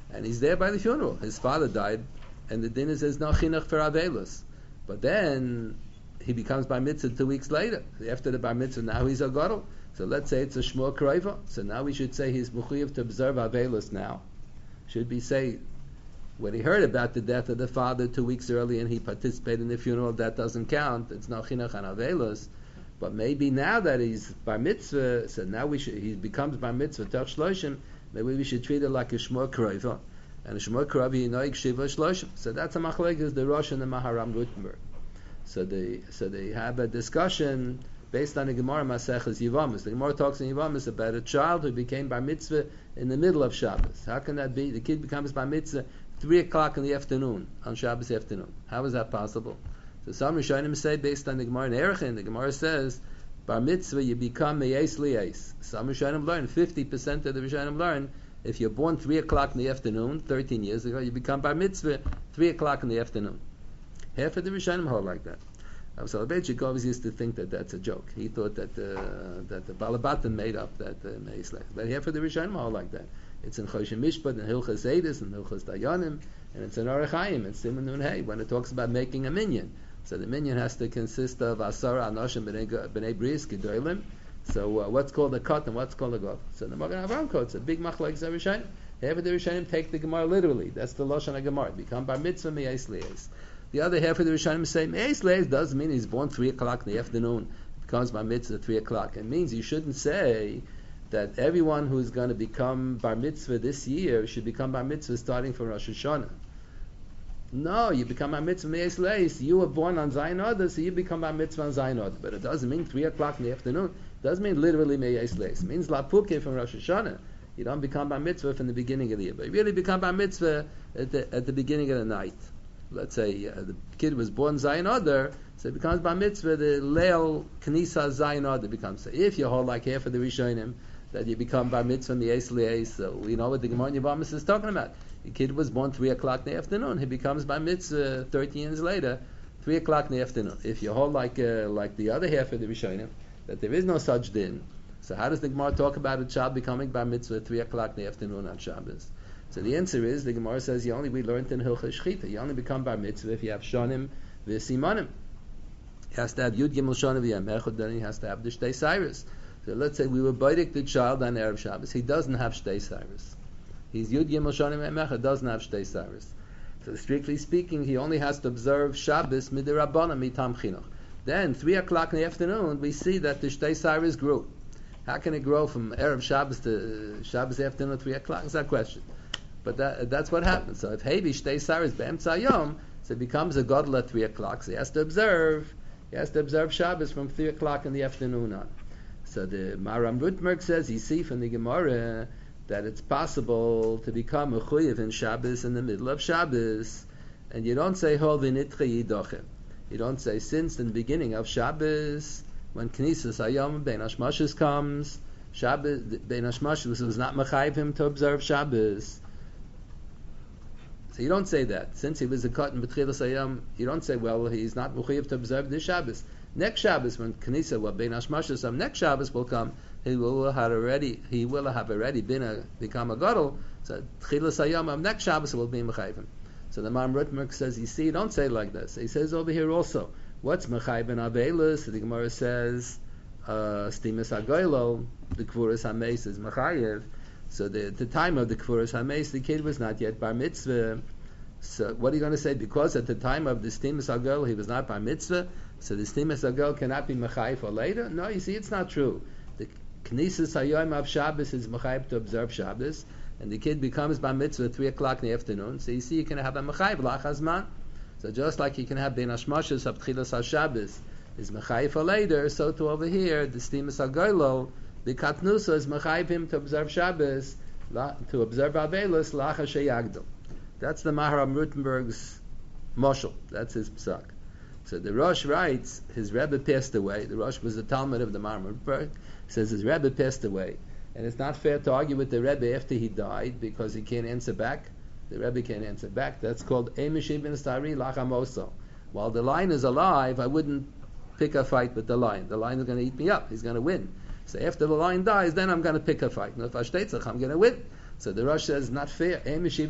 S1: and he's there by the funeral. His father died, and the din says no chinuch for avelus. But then he becomes bar mitzvah 2 weeks later. After the bar mitzvah, now he's a gadol. So let's say it's a shmua krova. So now we should say he's mechuyev to observe avelus now. Should we say when he heard about the death of the father 2 weeks early and he participated in the funeral, that doesn't count. It's no chinuch on avelus. But maybe now that he's bar mitzvah, so now he becomes bar mitzvah tach shloshim. Maybe we should treat it like a shmua krova. And a shmua krova yinoig shiva shloshim. So that's a machlekes the Rosh and the Maharam Rutenberg. So they have a discussion based on the Gemara Maseches Yevamis. The Gemara talks in Yevamis about a child who became bar mitzvah in the middle of Shabbos. How can that be? The kid becomes bar mitzvah 3 o'clock in the afternoon, on Shabbos afternoon. How is that possible? So some Rishonim say, based on the Gemara in Erechin, the Gemara says, bar mitzvah, you become meyes liyes. Some Rishonim learn, 50% of the Rishonim learn, if you're born 3 o'clock in the afternoon, 13 years ago, you become bar mitzvah 3 o'clock in the afternoon. Half of the Rishonim hold like that. Soloveitchik always used to think that that's a joke. He thought that the Balabatan made up that meyes liyes. But half of the Rishonim hold like that. It's in Choshen Mishpat, and Hilchas Eidus, and Hilchas Dayanim, and it's in Orach Chaim, and Siman Nun Hey, when it talks about making a minyan. So the minyan has to consist of Asara, Anoshim, B'nei Bris, Gedolim. So what's called a cut and what's called a god? So the Magen Avraham quotes a big machlokes Rishonim. Half of the Rishonim take the Gemara literally. That's the Lashon HaGemara. Become bar mitzvah meyes liyes. The other half of the Rishonim say meyes liyes doesn't mean he's born 3 o'clock in the afternoon. Becomes bar mitzvah 3 o'clock. It means you shouldn't say that everyone who's going to become bar mitzvah this year should become bar mitzvah starting from Rosh Hashanah. No, you become bar mitzvah meyes liyes. You were born on Zayin Adar, so you become bar mitzvah on Zayin Adar. But it doesn't mean 3 o'clock in the afternoon. It doesn't mean literally meyes liyes. It means lapuke from Rosh Hashanah. You don't become bar mitzvah from the beginning of the year, but you really become bar mitzvah at the beginning of the night. Let's say the kid was born Zayin Adar, so it becomes bar mitzvah. The Leil Knisa Zayin Adar becomes. So if you hold like half of the Rishonim that you become bar mitzvah meyes liyes, so we know what the Gemara in Yevamis is talking about. The kid was born 3 o'clock in the afternoon. He becomes bar mitzvah 13 years later, 3 o'clock in the afternoon. If you hold like the other half of the Rishonim, that there is no such din, so how does the Gemara talk about a child becoming bar mitzvah at 3 o'clock in the afternoon on Shabbos? So the answer is, the Gemara says, we learned in Hilchas Shchita, you only become bar mitzvah if you have shonim v'simanim. He has to have Yud Gimel Shonim v'Yamechad, then he has to have the Shtei Cyrus. So let's say we were baidik the child on Erev Shabbos. He doesn't have Shtei Cyrus. He's Yud Gimel Shonim v'Yamechad, doesn't have Shtei Cyrus. So strictly speaking, he only has to observe Shabbos midirabana mitam chinuch. Then 3 o'clock in the afternoon, we see that the Shtei Cyrus grew. How can it grow from Erev Shabbos to Shabbos afternoon at 3 o'clock? Is that question? But that's what happens. So if Hevi Shtei Cyrus be'emtza yom, so it becomes a gadol at 3 o'clock. So he has to observe Shabbos from 3 o'clock in the afternoon on. So the Maharam Rutenberg says, you see from the Gemara that it's possible to become a chuyev in Shabbos in the middle of Shabbos, and you don't say hol v'nitche yidochem. You don't say since in the beginning of Shabbos, when Knesses Hayom Bein Hashmashos comes, Shabbos Bein Hashmashos was not mechayiv him to observe Shabbos. So you don't say that. Since he was a cotton b'tchilas Hayom, you don't say, well, he's not mechayiv to observe this Shabbos. Next Shabbos, when Knesset Bein Hashmashos, next Shabbos will come, he will have already become a gadol. So tchilas Hayom of next Shabbos will be mechayiv him. So the Maharam Rutenberg says, you see, don't say like this. He says over here also, what's mechayiv and avelus? So the Gemara says, stimus hagoylo, the kvuras hameis is mechayiv. So the time of the kvuras hameis, the kid was not yet bar mitzvah. So what are you going to say? Because at the time of the stimus hagoylo, he was not bar mitzvah, so the stimus hagoylo cannot be mechayiv for later? No, you see, it's not true. The knesses hayom of Shabbos is mechayiv to observe Shabbos, and the kid becomes bar mitzvah at 3 o'clock in the afternoon. So you see, you can have a mechayiv lachazman. So just like you can have bein hashmashos of tchilas hashabbos is mechayiv for later, so to over here the stimus hagoylo, the katnusa is mechayiv him to observe Shabbos, to observe avelus lacha sheyagdol. That's the Maharam Rutenberg's mashal. That's his psak. So the Rosh writes, his Rebbe passed away. The Rosh was the Talmud of the Maharam Rutenberg. Says his Rebbe passed away. And it's not fair to argue with the Rebbe after he died because he can't answer back. The Rebbe can't answer back. That's called Eimish ibn Sari Lachamoso. While the lion is alive, I wouldn't pick a fight with the lion. The lion is going to eat me up. He's going to win. So after the lion dies, then I'm going to pick a fight. And if Ashtetzach, I'm going to win. So the Rosh says, not fair. I'm going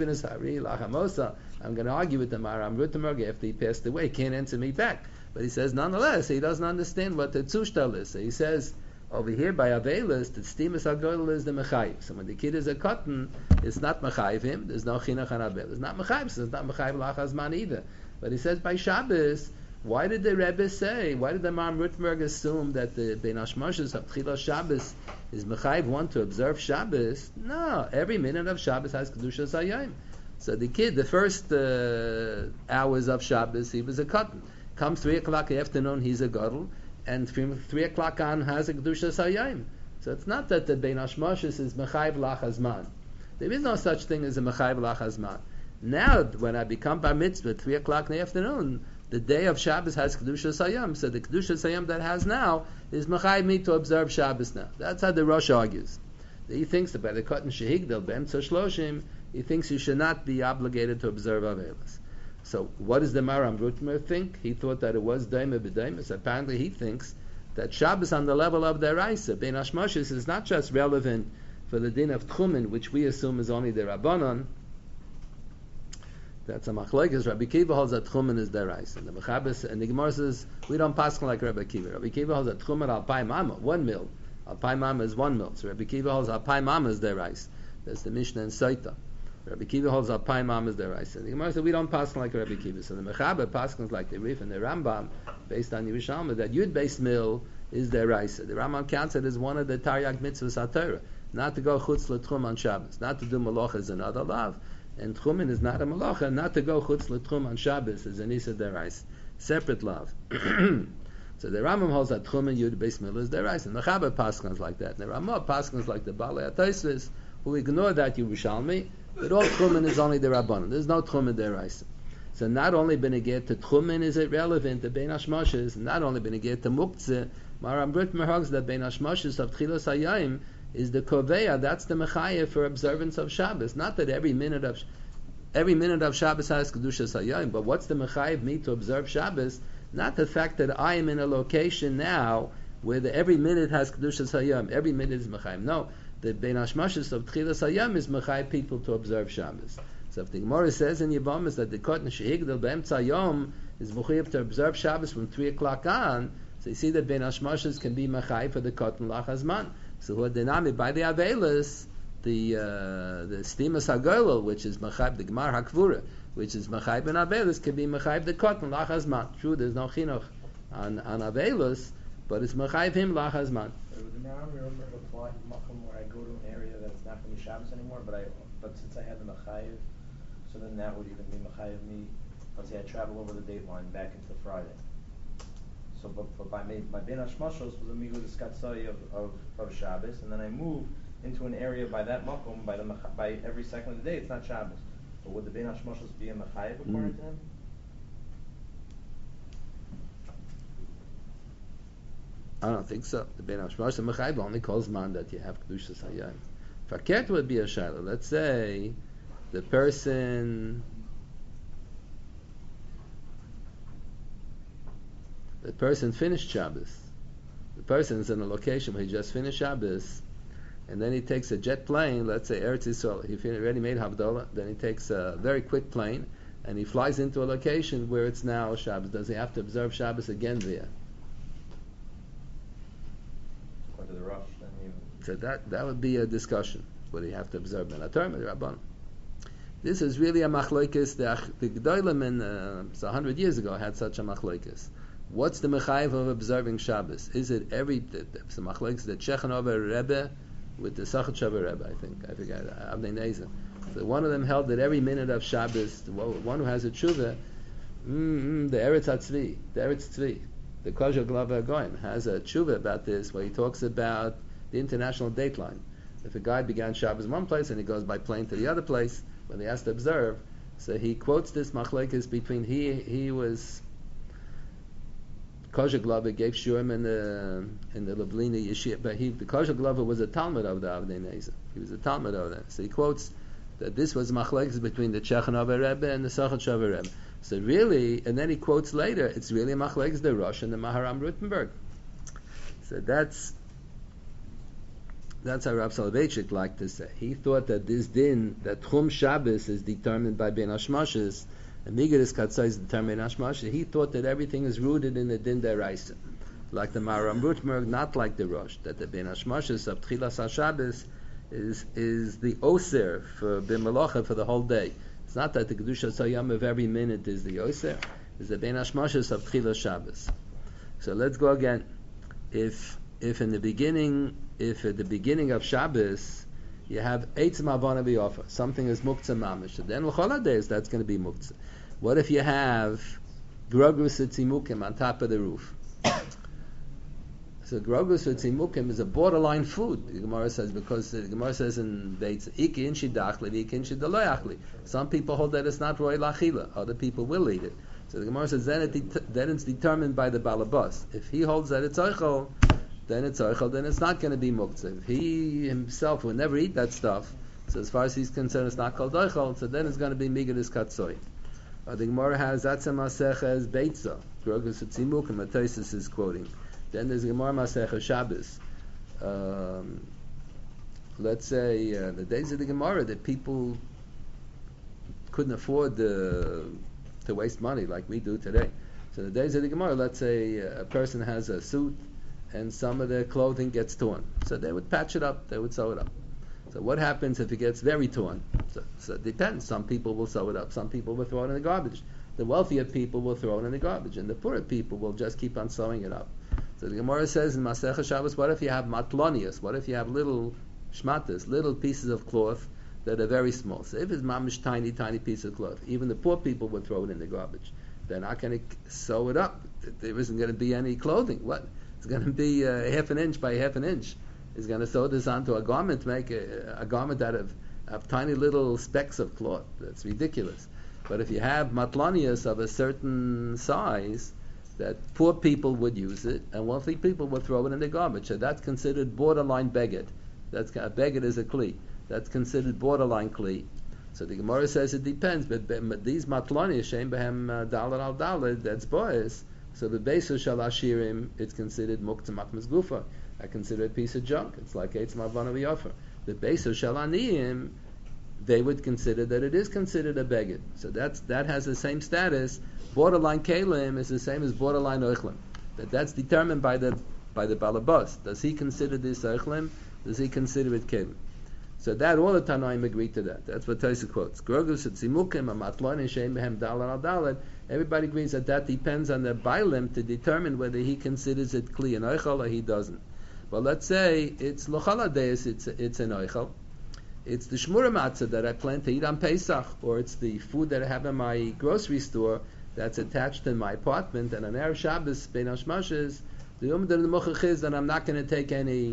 S1: to argue with the Maharam Rutenberg after he passed away. He can't answer me back. But he says, nonetheless, he doesn't understand what the Zushtal is. So he says, over here by Avelis, the Stimus HaGodel is the Mechayiv. So when the kid is a cotton, it's not Mechayiv him. There's no Chinuch on Avelis. It's not Mechayiv, so it's not Mechayiv Lachazman either. But he says by Shabbos, why did the Rebbe say, why did the Maharam Rutenberg assume that the Ben Hashmoshes of Tchilas Shabbos is Mechayiv one to observe Shabbos? No, every minute of Shabbos has Kedushas Hayom. So the kid, the first hours of Shabbos, he was a cotton. Comes 3 o'clock in the afternoon, he's a gadol, and from 3 o'clock on has a Kedushas Hayom. So it's not that the Ben Hashmoshes is Mechayiv Lachazman. There is no such thing as a Mechayiv Lachazman. Now, when I become Bar Mitzvah, 3 o'clock in the afternoon, the day of Shabbos has Kedushas Hayom. So the Kedushas Hayom that has now is Mechayiv me to observe Shabbos now. That's how the Rosh argues. He thinks that by the Cotton Shehigdal, B'emtza Shloshim, he thinks you should not be obligated to observe Avelis. So what does the Maharam Rutenberg think? He thought that it was Daima B'Daimus. Apparently he thinks that Shabbos on the level of the Raisa, Ben Hashmoshes, is not just relevant for the din of Tchumen, which we assume is only the Rabbanon. That's a machlokes. Rabbi Kiva holds that Tchumen is the Raisa. And the Mechabes and the Gemara says, we don't pass like Rabbi Kiva. Rabbi Kiva holds that Tchumen al Pai Mama, 1 mil. Al Pai Mama is 1 mil. So Rabbi Kiva holds al Pai Mama is the Raisa. That's the Mishnah in Saita. Rabbi Kiva holds up Pai Mam as their rice. And the Gemara said we don't pass like Rabbi Kiva. So the Mechaber paskins like the Rif and the Rambam, based on Yerushalmi, that Yud Beis Mil is their rice. The Rambam counts it as one of the Taryag mitzvahs HaTorah, not to go chutz l'tchum on Shabbos, not to do malacha is another lav, and tchumen is not a malacha, not to go chutz l'tchum on Shabbos is an isa their rice, separate lav. So the Rambam holds that tchumen Yud Beis Mil is their rice, and the Mechaber paskins like that. And the Ramah paskins like the Balei HaTosfos, who ignore that Yerushalmi. But all Tchumen is only the Rabbanon. There's no Tchumen deraisa. So not only beneged to Tchumen is it relevant, the Ben Hashmoshes, not only beneged to Muktzeh, Maharam Rutenberg holds that Ben Hashmoshes of Tchilas Hayom is the Koveya, that's the Mechayah for observance of Shabbos. Not that every minute of Shabbos has Kedushas Hayom, but what's the Mechayah me to observe Shabbos? Not the fact that I am in a location now where every minute has Kedushas Hayom, every minute is Mechayah. No. The Ben Hashmoshes of Tchilas Hayom is Mechayah people to observe Shabbos. So if the Gemara says in Yevamos that the Kotten Shehigdal B'emtza Yom is Mechayah to observe Shabbos from 3 o'clock on, so you see that Ben Hashmoshes can be Mechayah for the Kotten Lachazman. So who are dynamic by the Avelis, the Stimas HaGolel, which is Mechayah, the Gemar HaKvura, which is Mechayah Ben Avelis, can be Mechayah the Kotten Lachazman. True, there's no Chinuch on Avelis, but it's Mechayah him Lachazman.
S3: Where I go to an area that's not going to be Shabbos anymore, but since I have the Mechayiv, so then that would even be Mechayiv me. Let's say I travel over the date line back into Friday. So, but my Ben Hashmoshes was a migu d'skatzai of Shabbos, and then I move into an area by that makom by every second of the day. It's not Shabbos, but would the Ben Hashmoshes be a Mechayiv according to him?
S1: I don't think so. The Ben Hashmoshes and Mechayv only calls man that you have Kedushas Hayom. Fakert would be a shaila. Let's say the person finished Shabbos. The person is in a location where he just finished Shabbos, and then he takes a jet plane, let's say Eretz Yisrael. He already made Havdalah, then he takes a very quick plane, and he flies into a location where it's now Shabbos. Does he have to observe Shabbos again there?
S3: To the rush,
S1: so that would be a discussion. Would he have to observe Ben HaTorah, the Rabban? This is really a machlokes. The Gdolim in 100 years ago had such a machlokes. What's the mechayiv of observing Shabbos? Is it every some machlokes the Chechanova Rebbe with the Sachet Rebbe? I forget Avnei Nezer. So one of them held that every minute of Shabbos, one who has a tshuva, the Eretz Tzvi, the Kozher Glava Goin has a tshuva about this, where he talks about the international dateline. If a guy began Shabbos in one place and he goes by plane to the other place, when he has to observe, so he quotes this machlekes between he was Kozher Glava gave shurim in the Lublina Yeshiva, but the Kozher Glava was a Talmud of the Avnei Nezer. He was a Talmud of that. So he quotes that this was machlekes between the Chechanova Rebbe and the Sachet Rebbe. So really, and then he quotes later, it's really machlekes the Rosh and the Maharam Rutenberg. So that's That's how Rav Soloveitchik liked to say. He thought that this din, that Chum Shabbos is determined by Ben Hashmashis, and Migaris Katzai is determined by Hashmashis. He thought that everything is rooted in the din deraisa, like the Maram Rutmerg, not like the Rosh. That the Ben Hashmashis of Tchilas HaShabbos is the Oser for Ben Melacha for the whole day. It's not that the Kedusha Sayam of every minute is the Oser. It's the Ben Hashmashis of Tchilas Shabbos. So let's go again. If at the beginning of Shabbos you have Eitzim Avana B'Yofa, something is Muktzah Mamish, so then l'chol days that's going to be Muktzah. What if you have Grogus Tzimmukim on top of the roof? So Grogus Tzimmukim is a borderline food. The Gemara says, because the Gemara says in Beitz, Iki inshi dachli, Iki inshi daloyachli. Some people hold that it's not roy lachila. Other people will eat it. So the Gemara says then it's determined by the balabas. If he holds that it's oichel, then it's not going to be muktzah. If he himself will never eat that stuff, so as far as he's concerned, it's not called oichel. So then it's going to be migadis katzoi. The Gemara has Atzem Masecha as Beitza. Grogus Tzimuk and Mataisis is quoting. Then there's Gemara Masecha Shabbos. Let's say the days of the Gemara that people couldn't afford to waste money like we do today. So the days of the Gemara, let's say a person has a suit and some of the clothing gets torn. So they would patch it up, they would sew it up. So what happens if it gets very torn? So it depends. Some people will sew it up, some people will throw it in the garbage. The wealthier people will throw it in the garbage, and the poorer people will just keep on sewing it up. So the Gemara says in Masechah Shabbos, what if you have matlonias? What if you have little shmatas, little pieces of cloth that are very small? So if it's mamish tiny piece of cloth, even the poor people would throw it in the garbage. They're not going to sew it up. There isn't going to be any clothing. What? It's going to be half an inch by half an inch. It's going to sew this onto a garment, make a garment out of tiny little specks of cloth. That's ridiculous. But if you have matlonias of a certain size, that poor people would use it, and wealthy people would throw it in the garbage. So that's considered borderline beged. That's a beged is a kli. That's considered borderline kli. So the Gemara says it depends. But these matlonias, shem behem dalad al dalad, that's boys. So the beis shal ashirim, it's considered muktzah machmas gufa. I consider it a piece of junk. It's like eitz mavana v'yofer. The beis shal aniyim, they would consider that it is considered a beged. So that has the same status. Borderline kelim is the same as borderline oichlim. That's determined by the balabas. Does he consider this oichlim? Does he consider it kelim? So that all the Tanaim agree to that. That's what Taisa quotes. Grogus etzimukim amatlon shem behem dalad al dalad. Everybody agrees that depends on the bailim to determine whether he considers it kli and oichel or he doesn't. But let's say it's lochala deis, it's an oichel. It's the shmura matzah that I plan to eat on Pesach, or it's the food that I have in my grocery store that's attached in my apartment, and on Erev Shabbos, Bein Hashmashis, the Umad and the Muchach is that I'm not going to take any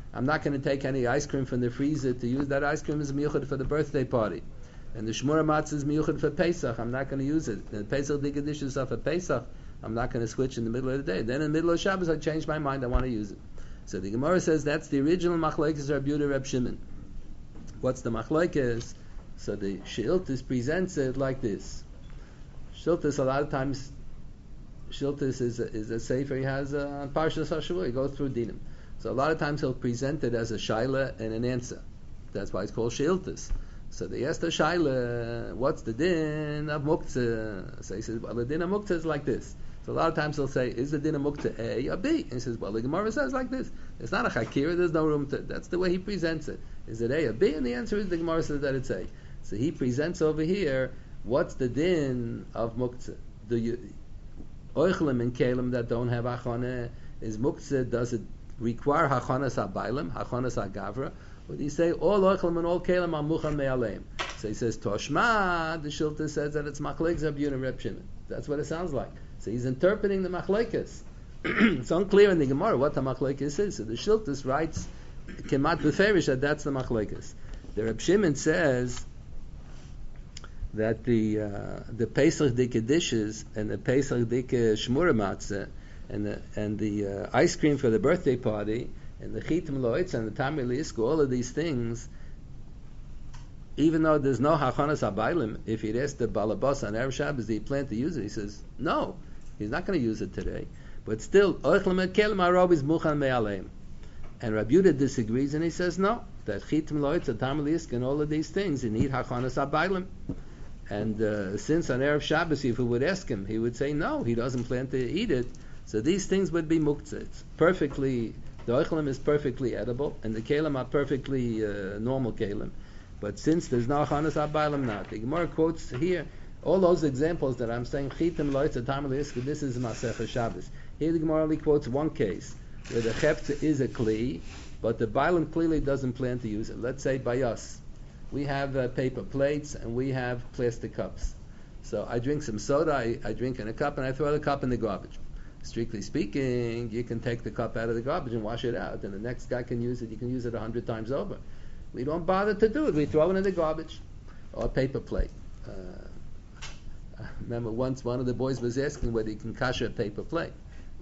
S1: ice cream from the freezer to use that ice cream as a miyuchad for the birthday party. And the Shmura Matzah is miyuchad for Pesach, I'm not going to use it. And the Pesach Dikadishis are for Pesach, I'm not going to switch in the middle of the day. Then in the middle of Shabbos, I change my mind, I want to use it. So the Gemara says that's the original Machlekes Reb Yehuda Reb Shimon. What's the Machlekes? So the Sheiltis presents it like this. Shiltis, a lot of times, Shiltis is a sefer he has on Parshas HaShavua. He goes through dinim. So a lot of times he'll present it as a shaila and an answer. That's why it's called Shiltis. So they asked the shaila, what's the din of muktzah? So he says, well, the din of muktzah is like this. So a lot of times he'll say, is the din of muktzah A or B? And he says, well, the Gemara says like this. It's not a chakira, there's no room to, that's the way he presents it. Is it A or B? And the answer is the Gemara says that it's A. So he presents over here, what's the din of muktzah? The oichlim and kelim that don't have achana is muktzah, does it require hachanas habaylim, hachanas hagavra? Or do you say all oichlim and all kelim are muchan me'aleim? So he says Toshma, the Shilta says that it's machlekes Reb Yehuda Reb Shimon. That's what it sounds like. So he's interpreting the machlekes. It's unclear in the Gemara what the machlekes is. So the Shilta writes kemat beferish that that's the machlekes. The Reb Shimon says that the Pesach Dike dishes and the Pesach Dike Shmura Matzah and the ice cream for the birthday party and the Chitim Loitz and the Tamir Liisku, all of these things, even though there's no Hachanas Habaylim, if he'd asked the Balabas on Erev Shabbos, do you plan to use it? He says, no, he's not going to use it today. But still, Oichlem et Kelim Harov is Muchan Me'aleim. And Rabbi Yehuda disagrees, and he says no, that chitim loitza, tam liisk, and all of these things, you need hachanas abaylim. And since on Erev Shabbos, if we would ask him, he would say no, he doesn't plan to eat it. So these things would be muktzah. It's perfectly, the oichlim is perfectly edible, and the kelim are perfectly normal kelim. But since there's no hachanas abaylim, not. The Gemara quotes here all those examples that I'm saying, chitim loitza, tam liisk, this is Masechah Shabbos. Here the Gemara only quotes one case where the cheptza is a kli, but the baylim clearly doesn't plan to use it. Let's say by us, we have paper plates and we have plastic cups. So I drink some soda, I drink in a cup, and I throw the cup in the garbage. Strictly speaking, you can take the cup out of the garbage and wash it out, and the next guy can use it. You can use it 100 times over. We don't bother to do it. We throw it in the garbage. Or a paper plate. I remember once one of the boys was asking whether he can kasher a paper plate.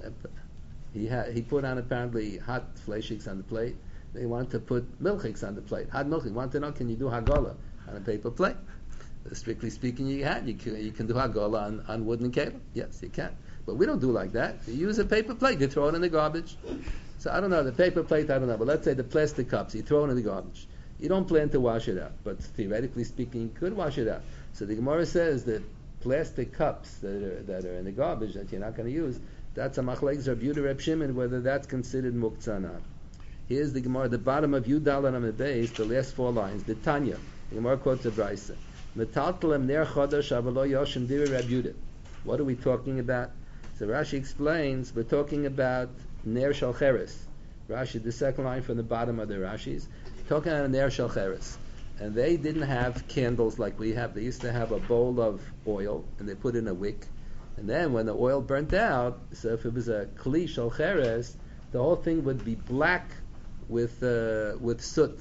S1: He put on apparently hot fleishiks on the plate. They wanted to put milchiks on the plate. Hot milchik. Wanted to know, can you do hagola on a paper plate? Strictly speaking, you can do hagola on wooden kelim. Yes, you can. But we don't do like that. You use a paper plate, you throw it in the garbage. So I don't know, the paper plate, I don't know. But let's say the plastic cups, you throw it in the garbage. You don't plan to wash it out. But theoretically speaking, you could wash it out. So the Gemara says that plastic cups that are in the garbage that you're not going to use, that's a machlekes Reb Yehuda Reb Shimon, whether that's considered muktzah or not. Here's the Gemara, the bottom of Yudal and Amid, the last 4 lines. The Tanya, the Gemara quotes a brayso. Metaltalem ner chodesh avalo yoshem diri Reb Yehuda. What are we talking about? So Rashi explains, we're talking about ner shel cheres. Rashi, the second line from the bottom of the Rashis, talking about ner shel cheres. And they didn't have candles like we have. They used to have a bowl of oil, and they put in a wick. And then when the oil burnt out, so if it was a kli shel cheres, the whole thing would be black with soot.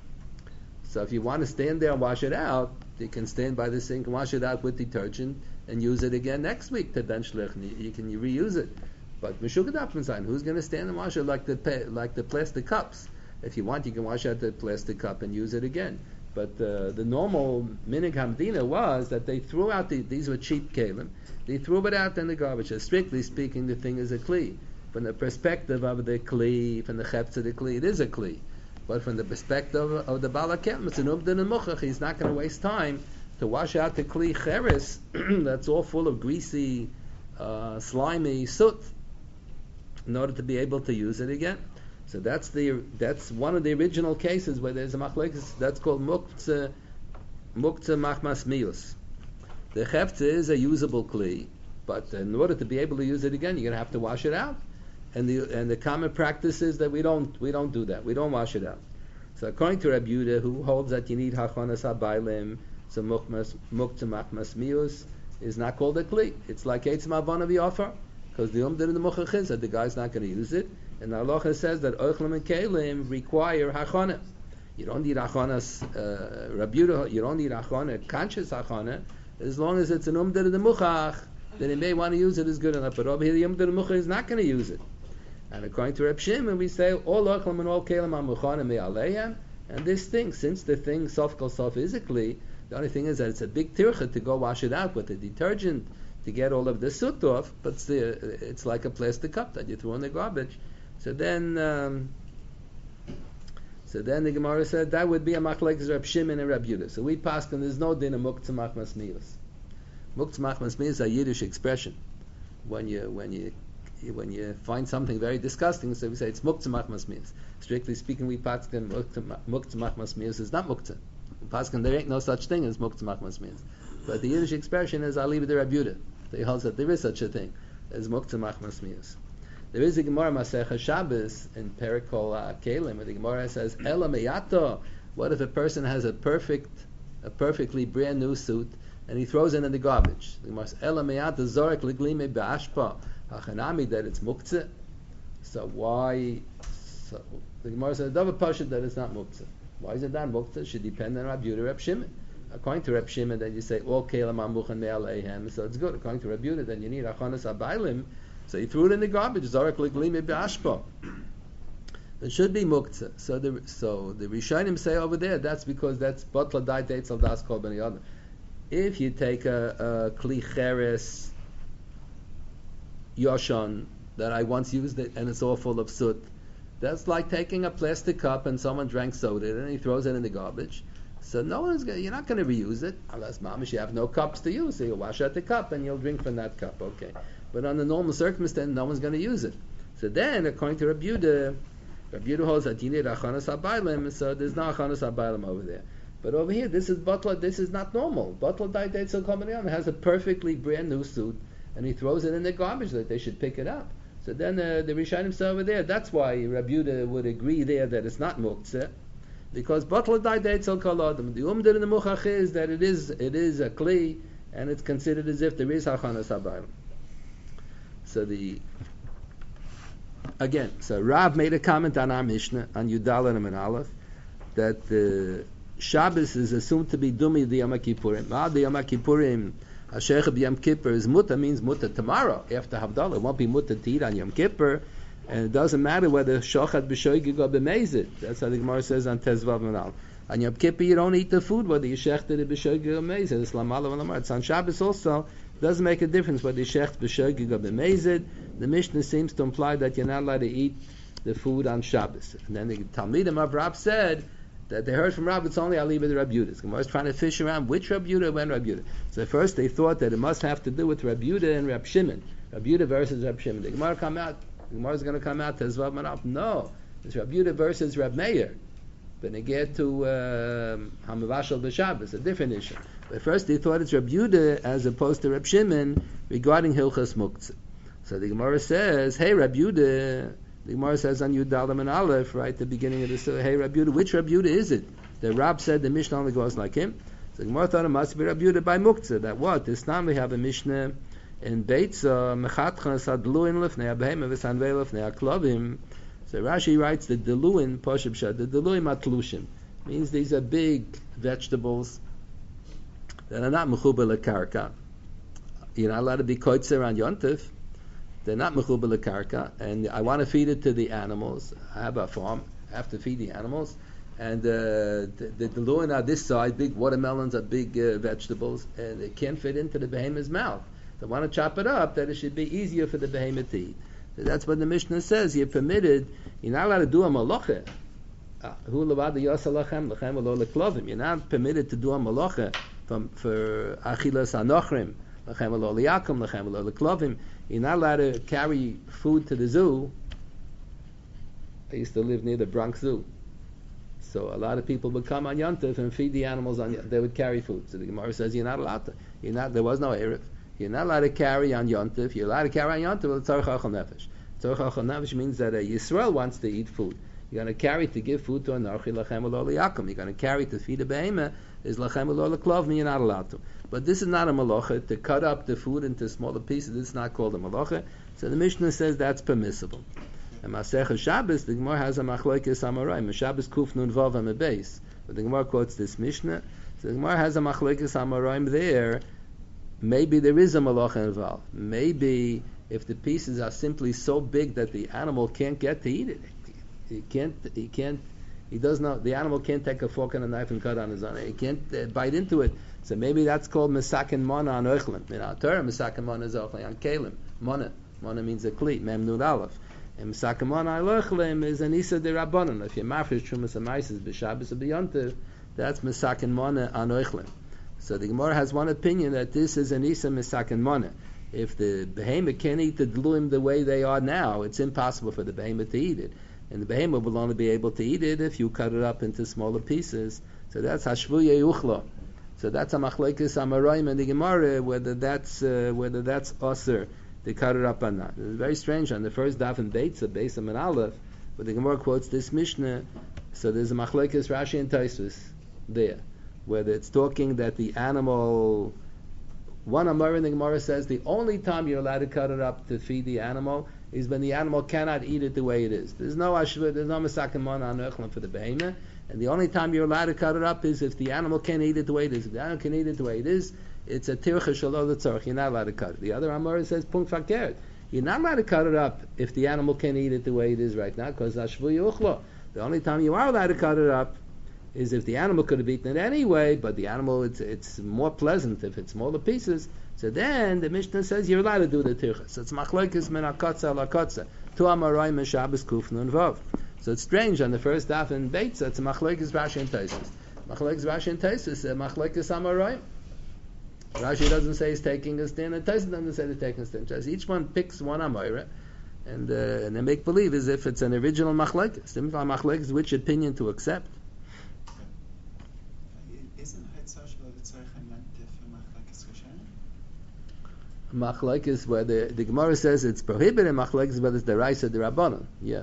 S1: So if you want to stand there and wash it out, you can stand by the sink and wash it out with detergent and use it again next week to ben shlich. You can reuse it. But meshugad apnzayin, who's going to stand and wash it like the plastic cups? If you want, you can wash out the plastic cup and use it again. But the normal minig hamdina was that they threw out these were cheap kelim. They threw it out in the garbage. So strictly speaking, the thing is a kli. From the perspective of the kli, from the cheptz of the kli, it is a kli. But from the perspective of the balakem, it's an ubdin and muchach. He's not going to waste time to wash out the kli cheres that's all full of greasy, slimy soot in order to be able to use it again. So that's one of the original cases where there's a machlekes that's called muktzah machmas mius. The cheptz is a usable kli, but in order to be able to use it again, you're going to have to wash it out. And the common practice is that we don't do that. We don't wash it out. So according to Rabbi Yehuda, who holds that you need hachanas habaylim, so muktzah machmas mius is not called a kli. It's like eitzim avon offer, because the umdin and the muchach is that the guy's not going to use it. And the halacha says that oichlim and kelim require hachana. You don't need hachanas, Rabbi Yehuda, you don't need hachana, conscious hachana, as long as it's an umdin and the muchach, then he may want to use it is good enough. But over here, the umdin and the muchach is not going to use it. And according to Reb Shimon, we say all oichlim and all kelim are muchanim me'aleihem. And this thing, since the thing sof kol sof is a kli, the only thing is that it's a big tircha to go wash it out with a detergent to get all of the soot off. But it's like a plastic cup that you throw in the garbage. So then the Gemara said that would be a machlekes Reb Shimon and Reb Yehuda. So we pass, and there's no din of muktzah machmas mius. Muktzah machmas mius is a Yiddish expression. When you find something very disgusting, so we say it's muktzah machmas mius. Strictly speaking, we pass, and muktzah machmas mius is not muktzah. Paskin, there ain't no such thing as muktzah machmas mius. But the Yiddish expression is I'll leave it to Reb Yehuda. He holds that there is such a thing as muktzah machmas mius. There is a Gemara Masechah Shabbos in Perikol Kelim, where the Gemara says, Ela meyato. What if a person has a perfectly brand new suit and he throws it in the garbage? The Gemara says, Ela meyato zorek liglime be'ashpa hachanami, that it's muktzah. So why? So the Gemara says, Davar Pashut, that it's not muktzah. Why is it not muktzah? It should depend on Rabbi Yehuda, Reb Shimon. According to Reb Shimon, that you say all kelim amuchan me'aleihem, so it's good. According to Rabbi Yehuda, then you need achanas abaylim. So you threw it in the garbage. Zarek liglime be'ashpa. It should be muktzah. So the Rishonim say over there that's because that's batla dai dates al das kol b'nei adam. If you take a kli cheres yoshan that I once used it and it's all full of soot, That's like taking a plastic cup and someone drank soda and he throws it in the garbage. So you're not going to reuse it unless, mamish, you have no cups to use. So you'll wash out the cup and you'll drink from that cup. Okay, but under normal circumstances, no one's going to use it. So then, according to Rabbi Yehuda holds that you need achanas habaylim. So there's no achanas habaylim over there. But over here, this is butler. This is not normal. Butler daitzel kominyan has a perfectly brand new suit, and he throws it in the garbage that they should pick it up. So then the Rishonim say over there. That's why Rabbi Yehuda would agree there that it's not muktzeh. Because butler daitzel kol adam. The umdin in the muchach is that it is a kli, and it's considered as if there is achanas habaylim. So Rav made a comment on our Mishnah, on Yudalan and Aleph, that the Shabbos is assumed to be Dumi the Yom Kippurim. The Yom Kippurim, Hashech of Yom Kippur is Muta, means Muta tomorrow, after Havdalah. It won't be Muta to eat on Yom Kippur, and it doesn't matter whether Shochat B'Shoigig or B'Mezid. That's how the Gemara says on Tezvav and Al. On Yom Kippur you don't eat the food, whether you shechted it B'Shoigig or B'Mezid. It's Lamala and Lamar. It's on Shabbos also. It doesn't make a difference whether you shecht B'Shoigig or B'Mezid. The Mishnah seems to imply that you're not allowed to eat the food on Shabbos. And then the Talmidim of Rab said that they heard from Rab, it's only Aliba the Rabbi Yehuda. Gemara was trying to fish around which Rabbi Yehuda, when Rabbi Yehuda. So at first they thought that it must have to do with Rabbi Yehuda and Rabbi Shimon. Rabbi Yehuda versus Rabbi Shimon. The Gemara is going to come out to Zvav Manaf. No, it's Rabbi Yehuda versus Rabbi Meir. But they get to Hamavashal B'Shabbos, a different issue. But first they thought it's Rabbi Yehuda as opposed to Rabbi Shimon regarding Hilchas Muktzah. So the Gemara says, hey Rabbi Yehuda, the Gemara says on Yudalam and Aleph, right at the beginning of the story, hey Rabbi Yehuda, which Rabbi Yehuda is it? The Rab said the Mishnah only goes like him. So the Gemara thought it must be Rabbi Yehuda by Muktzah. That what? This time we have a Mishnah in Beitza, Mechatchan Sadluin Lefnei Abheim V'Sanvei Lefnei Aklovim. So Rashi writes the Deluin, Posheb Shad, the Deluin Matlushim. Means these are big vegetables that are not Mechuba Lekarka. You're not allowed to be koitzer on Yontif. They're not mechuba lekarka, and I want to feed it to the animals. I have a farm. I have to feed the animals, and the deluin are this size. Big watermelons are big vegetables, and it can't fit into the behemoth's mouth. They want to chop it up, that it should be easier for the behemoth to eat. So that's what the Mishnah says. You're permitted. You're not allowed to do a malacha. You're not permitted to do a malacha for achilas anochrim. You're not allowed to carry food to the zoo. I used to live near the Bronx Zoo. So a lot of people would come on Yontif and feed the animals they would carry food. So the Gemara says you're not allowed to. There was no Erev. You're not allowed to carry on Yontif. You're allowed to carry on Yontif with Tzarech Achal Nefesh. Tzarech Achal Nefesh means that a Yisrael wants to eat food. You're going to carry to give food to a Narchi Lachem Elo Liyakum. You're going to carry to feed a behemoth is Lachem Elo Leklovim. You're not allowed to. But this is not a malacha. To cut up the food into smaller pieces, this is not called a malacha. So the Mishnah says that's permissible. And Masechah Shabbos, the Gemara has a machlokes amoraim. Shabbos Kuf Nun Vav on the base. But the Gemara quotes this Mishnah. So the Gemara has a machlokes amoraim there. Maybe there is a malacha involved. Maybe if the pieces are simply so big that the animal can't get to eat it. He does not. The animal can't take a fork and a knife and cut on his own. He can't bite into it. So maybe that's called mesaken mana on oichlim. In our Torah, mesaken mana is oichlim on kelim. Mana means a kli. Mem nun aleph. And mesaken mana on oichlim is an isa de rabbanon. If you're mafresh trumas amaises b'shabbos or b'yontiv, that's mesaken mana on oichlim. So the Gemara has one opinion that this is an isa mesaken mana. If the behemoth can't eat the dluim the way they are now, it's impossible for the behemoth to eat it. And the behemoth will only be able to eat it if you cut it up into smaller pieces. So that's hashvuye uchla. So that's a machlekes amoraim and the Gemara whether that's osir to cut it up or not. It's very strange on the first daf in Beitza, Beis and Aleph, but the Gemara quotes this Mishnah. So there's a machlekes Rashi and Tosfos there, whether it's talking that the animal. One Amar in the Gemara says the only time you're allowed to cut it up to feed the animal is when the animal cannot eat it the way it is. There's no mesaken mana on oichlim for the behemoth, and the only time you're allowed to cut it up is if the animal can't eat it the way it is. If the animal can eat it the way it is, it's a tircha shelo l'tzorch. You're not allowed to cut it. The other Amar says punkt fakert. You're not allowed to cut it up if the animal can't eat it the way it is right now, because hashvuy uchlo. The only time you are allowed to cut it up is if the animal could have eaten it anyway, but the animal, it's more pleasant if it's smaller pieces. So then the Mishnah says you're allowed to do the tircha. So it's machlokes min hakatza la katza. Tu amarayim and Shabbos kuf nun vav. So it's strange on the first daf in Beitza, it's a machlekes Rashi and Taisus. Machlekes Rashi and Taisus, machlekes Amarayim. Rashi doesn't say he's taking a stand, and Taisus doesn't say they're taking a stand. Just each one picks one Amayra, and they make believe as if it's an original machlekes. Simple machlekes, which opinion to accept.
S4: Isn't Heitzah Shelo Tzarech and Yantif machlekes Rishayim?
S1: Machlekes where the Gemara says it's prohibited, machlekes whether it's deraisa derabanan. Yeah.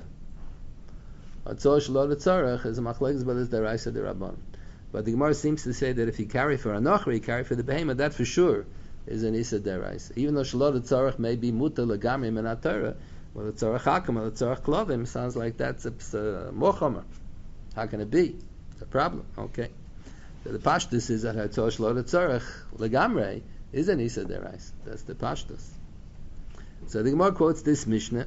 S1: Atzor Shelo Tzarech is a machlekes whether it's deraisa derabanan. But the Gemara seems to say that if you carry for a nochri, you carry for the behemoth, that for sure is an isa deraisa. Even though Shelo Tzarech may be muta legamri min Torah, well, the tzarech hakam or the tzarech klovim sounds like that's a more chomer. How can it be? It's a problem. Okay. So the pashtus is that Hatzor Shelo Tzarech legamre is an isa derais. That's the pashtus. So the Gemara quotes this Mishnah.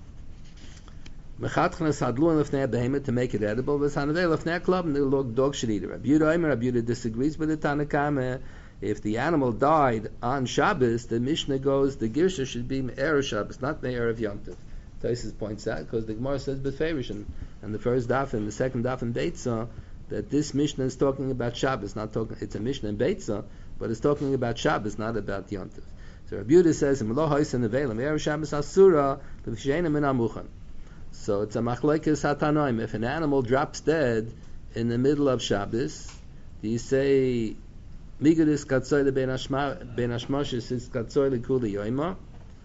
S1: Mechatchnas hadlu lefnei behemoth to make it edible. V'sanavei lefnei klub and the dog should eat it. Rabbi Yehuda disagrees with the Tanakama. If the animal died on Shabbos, the Mishnah goes the girsha should be Me'er Shabbos, not Me'er of Yom Tov. Taisus points out because the Gemara says beferish and the first daf and the second daf in Beitzah that this Mishnah is talking about Shabbos, not talking. It's a Mishnah in Beitzah, but it's talking about Shabbos, not about Yom Tov. So Rabbi Yehuda says Melo Hoysen Nevelim Me'er Shabbos Asura B'V'Sheina Min Amuchan. So it's a machlekes hatanoim. If an animal drops dead in the middle of Shabbos, do you say Migadis katzoy ben hashmoshes is katzoy lekuli yoima,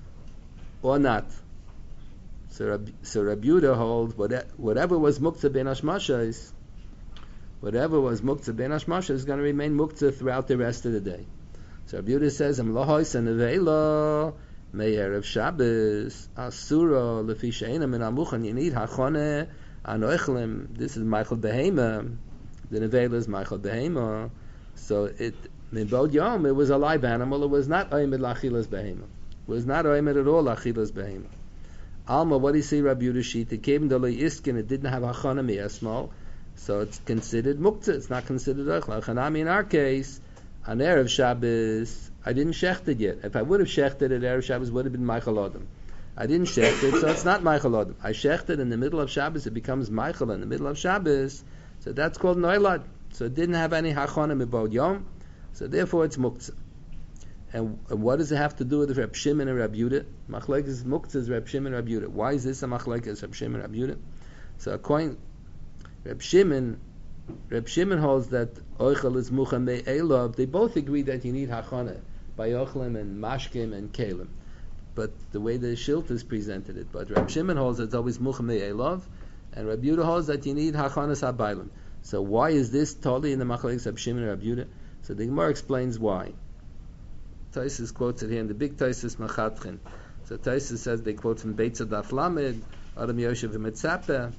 S1: or not? So Rabbi Yehuda holds whatever was muktzah ben hashmoshes, whatever was muktzah ben hashmoshes is going to remain muktzah throughout the rest of the day. So Rabbi Yehuda says, "Am lohois and nevela me'er of Shabbos asura lefi she'ena min amuchan." You need hachone anoichlem. This is Michael Behema. The nevela is Michael Behema. So it Mibod Yom, it was a live animal. It was not oimed lachilas behema. It was not oimed at all lachilas behema. Alma, what do you see, Rabbi Yehuda Shita? It came to iskin. It didn't have hachana mi'esmal, so it's considered muktzah. It's not considered oichel. Chanami in our case, on erev Shabbos, I didn't shecht it yet. If I would have shechted it, erev Shabbos would have been Michael Adam. I didn't shecht it, so it's not Michael Adam. I shecht it in the middle of Shabbos. It becomes Michael in the middle of Shabbos. So that's called noilad. So it didn't have any hachana mibod yom, so therefore it's muktzah. And what does it have to do with Reb Shimon and Reb Yehuda? Machlekes muktzah is Reb Shimon and Reb Yehuda. Why is this a machlekes Reb Shimon and Reb Yehuda? So according Reb Shimon holds that oichel is mucha me'elav. They both agree that you need hachana by ochlim and mashkim and kalim. But the way the Shilt is presented it, but Reb Shimon holds that it's always mucha me'elav, and Reb Yehuda holds that you need hachanas habaylim. So why is this totally in the machlekes Reb Shimon and Reb Yehuda? So the Gemara explains why. Taisus quotes it here in the big Taisus Machatchin. So Taisus says they quote from Beitza Daf Lamed, Adam Yoshev Mitzapeh.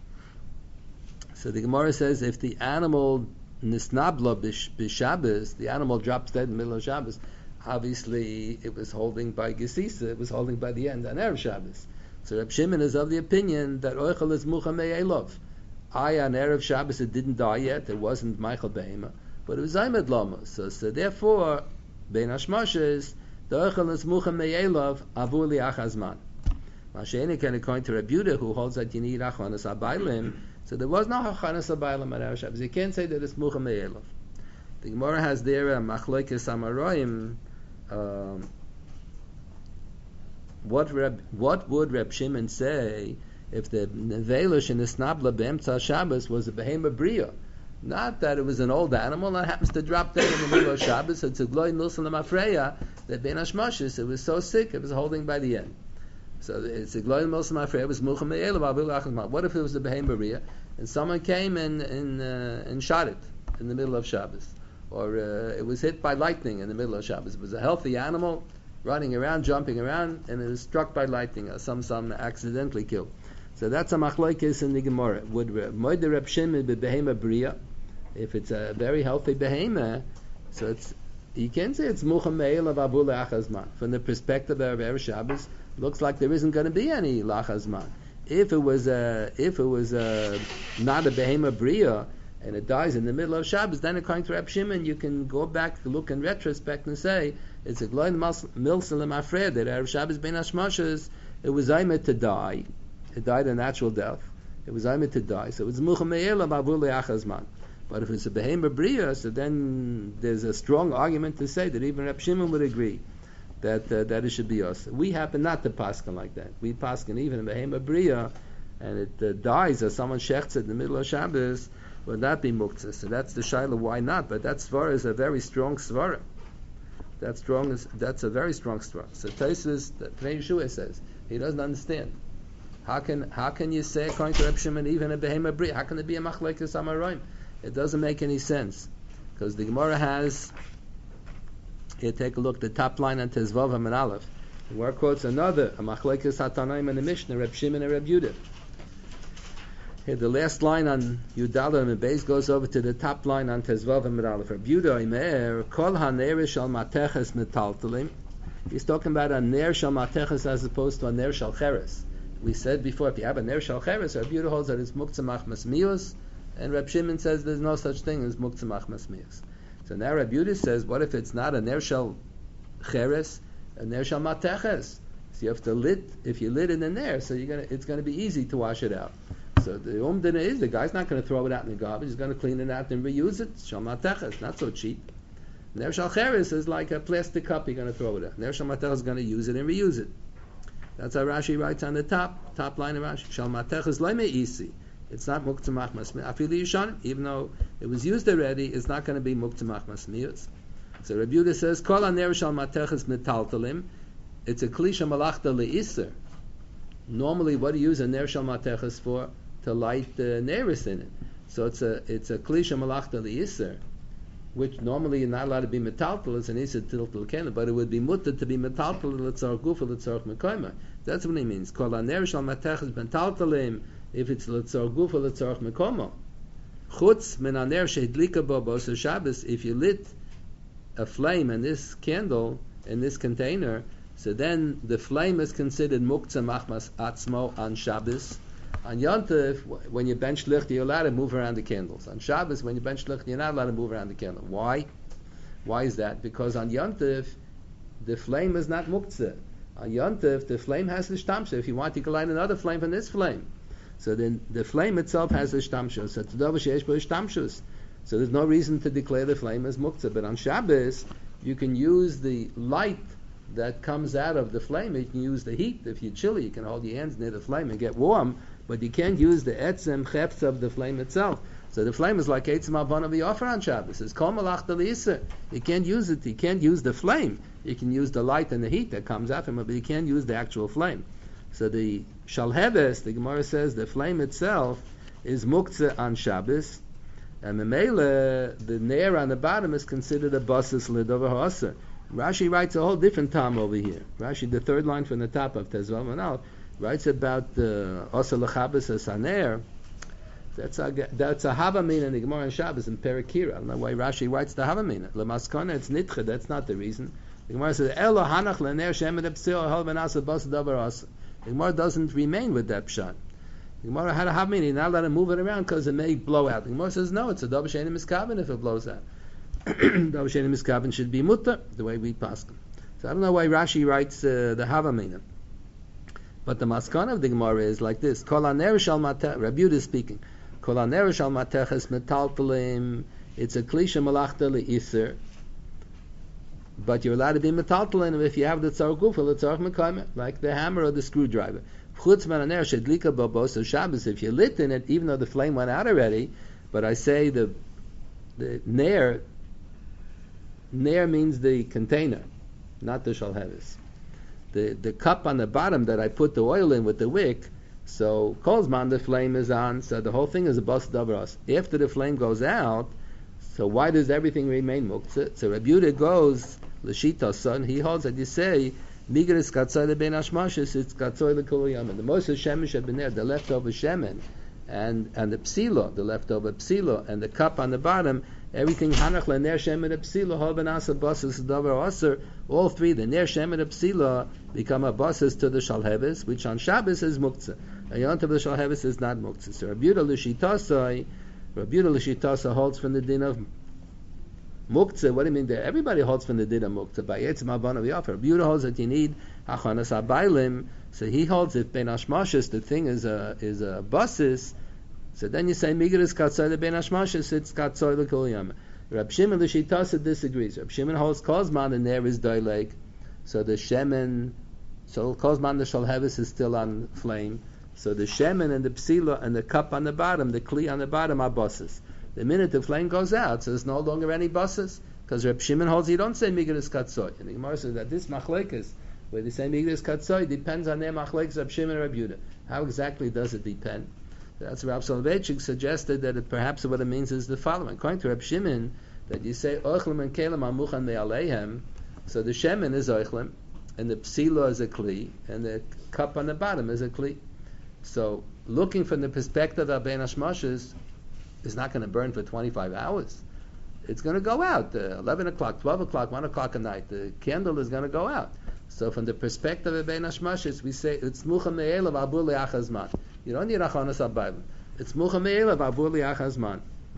S1: So the Gemara says if the animal nisnabla b'Shabbos, the animal drops dead in the middle of Shabbos, obviously it was holding by Gesisa, it was holding by the end on Erev Shabbos. So Reb Shimon is of the opinion that Oichel is Mucha Me'elov. On Erev Shabbos it didn't die yet, it wasn't Michael Behema, but it was Aymed Lama. So therefore, Bein Hashmoshes, the Oichel is Mucha Me'elov Avur Liach Hazman. Mashiach can according to Rabbi Yehuda, who holds that you need Achanas Abaylim, so there was no Achanas Abaylim at Erev Shabbos. You can't say that it's Mucha Me'elov. The Gemara has there Machlokes Amaroim. What would Reb Shimon say if the Nevelish in the Snabla Be'emtza Shabbos was a Behema Bria? Not that it was an old animal that happens to drop dead in the middle of Shabbos. It's a Gloi Nilson Lamafreya that Ben Hashmashis, it was so sick, it was holding by the end. So it's a Gloi Nilson Lamafreya, it was Mucha Me'elav. What if it was a Behema Bria and someone came and shot it in the middle of Shabbos? Or it was hit by lightning in the middle of Shabbos. It was a healthy animal running around, jumping around, and it was struck by lightning, or some accidentally killed. So that's a machlokes in the Gemara. Would Moed Reb Shimon be behema bria? If it's a very healthy behema, so it's you can say it's mucha me'elav abu le'achazman. From the perspective of Erev Shabbos, looks like there isn't going to be any lachazman. If it was not a behema bria and it dies in the middle of Shabbos, then according to Reb Shimon, you can go back, look in retrospect, and say it's a gloin milsalim afred that Erev Shabbos ben Hashmashas, it was aimed to die. It died a natural death, it was aimed to die. So it's mucha me'ela ma'avur le'achazman. But if it's a behema bria, so then there's a strong argument to say that even Reb Shimon would agree that that it should be us. We happen not to paskin like that. We paskin even a behema bria, and it dies as someone shechts it in the middle of Shabbos, would that be muktzah? So that's the shaila. Why not? But that svara is a very strong svara. That's a very strong svara. So Tosfos, Pnei Yeshua says he doesn't understand. How can you say according to Reb Shimon even a behema bria? How can it be a machlekes amaroim? It doesn't make any sense because the Gemara has. Here, take a look. The top line on Tezvav and Aleph. The Gemara quotes another a machlekes hatanaim in the Mishnah, Reb Shimon and Reb Yudah. Here, the last line on Yudalim and Beis goes over to the top line on Tezvav and Aleph. Reb Yudah Imer Kol haner shal mateches metaltalim. He's talking about a ner shal mateches as opposed to a ner shal cheres. We said before, if you have a ner shal cheres, Reb Yudah holds that it's muktzah machmas mius, and Reb Shimon says there's no such thing as muktzah machmas mius. So now Reb Yudah says, what if it's not a ner shal cheres, a ner shal mateches? So you have to if you lit in the ner, so it's going to be easy to wash it out. So the umdana is the guy's not going to throw it out in the garbage; he's going to clean it out and reuse it. Shal mateches, not so cheap. Ner shal cheres is like a plastic cup; you're going to throw it out. Ner shal mateches is going to use it and reuse it. That's how Rashi writes on the top line of Rashi. Shal mateches leime isi. It's not muktzah machmas afili yishanim, even though it was used already. It's not going to be muktzah machmas mius. So Reb Yudah says, "Kol haner shal mateches metaltalim." It's a klisha malachta leiser. Normally, what do you use a ner shal mateches for? To light the neris in it. So it's a klisha malachta leiser, which normally you're not allowed to be metaltal. It's an iser tiltal kelim, but it would be mutter to be metaltal l'tzarch gufa l'tzarch mekayma. That's what he means. Kol haner shal mateches metaltalim. If it's l'tzarch gufa l'tzarch mekayma. Chutz min haner sheidlika bo b'osher Shabbos. If you lit a flame in this candle in this container, so then the flame is considered muktzah machmas atzmo on Shabbos. On Yontif, when you bench licht, you're allowed to move around the candles. On Shabbos, when you bench licht, you're not allowed to move around the candle. Why? Why is that? Because on Yontif, the flame is not muktzah. On Yontif, the flame has the shtamsha. If you want, you can light another flame from this flame. So then the flame itself has the shtamsha. So tadav sheyesh bo shtamshus. So there's no reason to declare the flame as muktzah. But on Shabbos, you can use the light that comes out of the flame. You can use the heat. If you're chilly, you can hold your hands near the flame and get warm. But you can't use the etzem chepz of the flame itself. So the flame is like etzem alban of the offer on Shabbos. It's kol malach d'liser. You can't use it. You can't use the flame. You can use the light and the heat that comes out from it, but you can't use the actual flame. So the shalheves, the Gemara says, the flame itself is muktzah on Shabbos, and the mele, the nair on the bottom is considered a basis lidover ha'aser. Rashi writes a whole different time over here. Rashi, the third line from the top of Tezvav Manal, writes about Osa L'Chabes Asaner. That's a Havamina in the Gemara and Shabbos in Perakira. I don't know why Rashi writes the Havamina. L'Maskana, it's Nitche, that's not the reason. The Gemara says, Elo Hanach L'Ner Shemed Epsil Hol Benasa Bas Davar Asa. The Gemara doesn't remain with that pshat. The Gemara had a Havamina, you're not allowed to move it around because it may blow out. The Gemara says, no, it's a Davar Shenim Miskaven if it blows out. Davar Shenim Miskaven should be Mutta, the way we pass them. So I don't know why Rashi writes the Havamina. But the maskana of the Gemara is like this: Kol haner shal matech. Rabbi Yudah is speaking. Kol haner shal mateches metaltalim. It's a klisha malachta leiser, but you're allowed to be metaltalim if you have the tzar gufa l'tzarch mekayim, like the hammer or the screwdriver. Chutz man haner shedlika b'bos Shabbos. If you lit in it, even though the flame went out already, but I say the ner means the container, not the shalhevis. The cup on the bottom that I put the oil in with the wick, so kolzman the flame is on, so the whole thing is a bas davras. After the flame goes out, so why does everything remain muktzah? So Rabbi Yudah goes l'shita son. He holds that you say migras katzoy lebein hashmashes, it's katzoy lekol yamin. The most shemesh bener, the leftover shemen, and the psilo, the leftover psilo, and the cup on the bottom. Everything hanach lener shemen psila hoben asa basis davar aser. All three, the ner shemen psila, become a basis to the shalheves, which on Shabbos is muktzah. A yont of the shalheves is not muktzah. So Rabbi Yudah l'shitasai holds from the din of Muktzah, what do you mean there? Everybody holds from the din of Muktzah. By Yetzim Avana we offer. Yehuda holds that you need Hachanas Abaylim, so he holds it Ben Hashmashis, the thing is a basis, so then you say Migaris Katsoy the Ben Hashmashis, it's Katsoy the Kol Yom. Rab Shimon the Shitasa disagrees. Rab Shimon holds Kozman and there is Doileg, so the Shemen, so Kozman the Shalhevis is still on flame, so the Shemen and the Psila and the cup on the bottom, the Kli on the bottom are buses. The minute the flame goes out, so there's no longer any buses, because Reb Shimon holds you don't say Migaris Katsoy. And the Gemara says that this Machlekes, where they say Migaris Katsoy, depends on their Machlekes Reb Shimon and Reb Yehuda. How exactly does it depend? That's Rav Soloveitchik suggested that perhaps what it means is the following. According to Reb Shimon, that you say Oichlim and Kelim Amuchan Me'aleihem, so the Shemen is Oichlim, and the Psila is a Kli, and the cup on the bottom is a Kli. So, looking from the perspective of Ben Hashmashis, is not going to burn for 25 hours. It's going to go out 11 o'clock, 12 o'clock, 1 o'clock at night. The candle is going to go out. So from the perspective of Ben Hashmashis, we say it's Mucha Me'elav Abur Li'achazman. You don't need Achanas Abaylim. It's Mucha Me'elav Abur Li'achazman.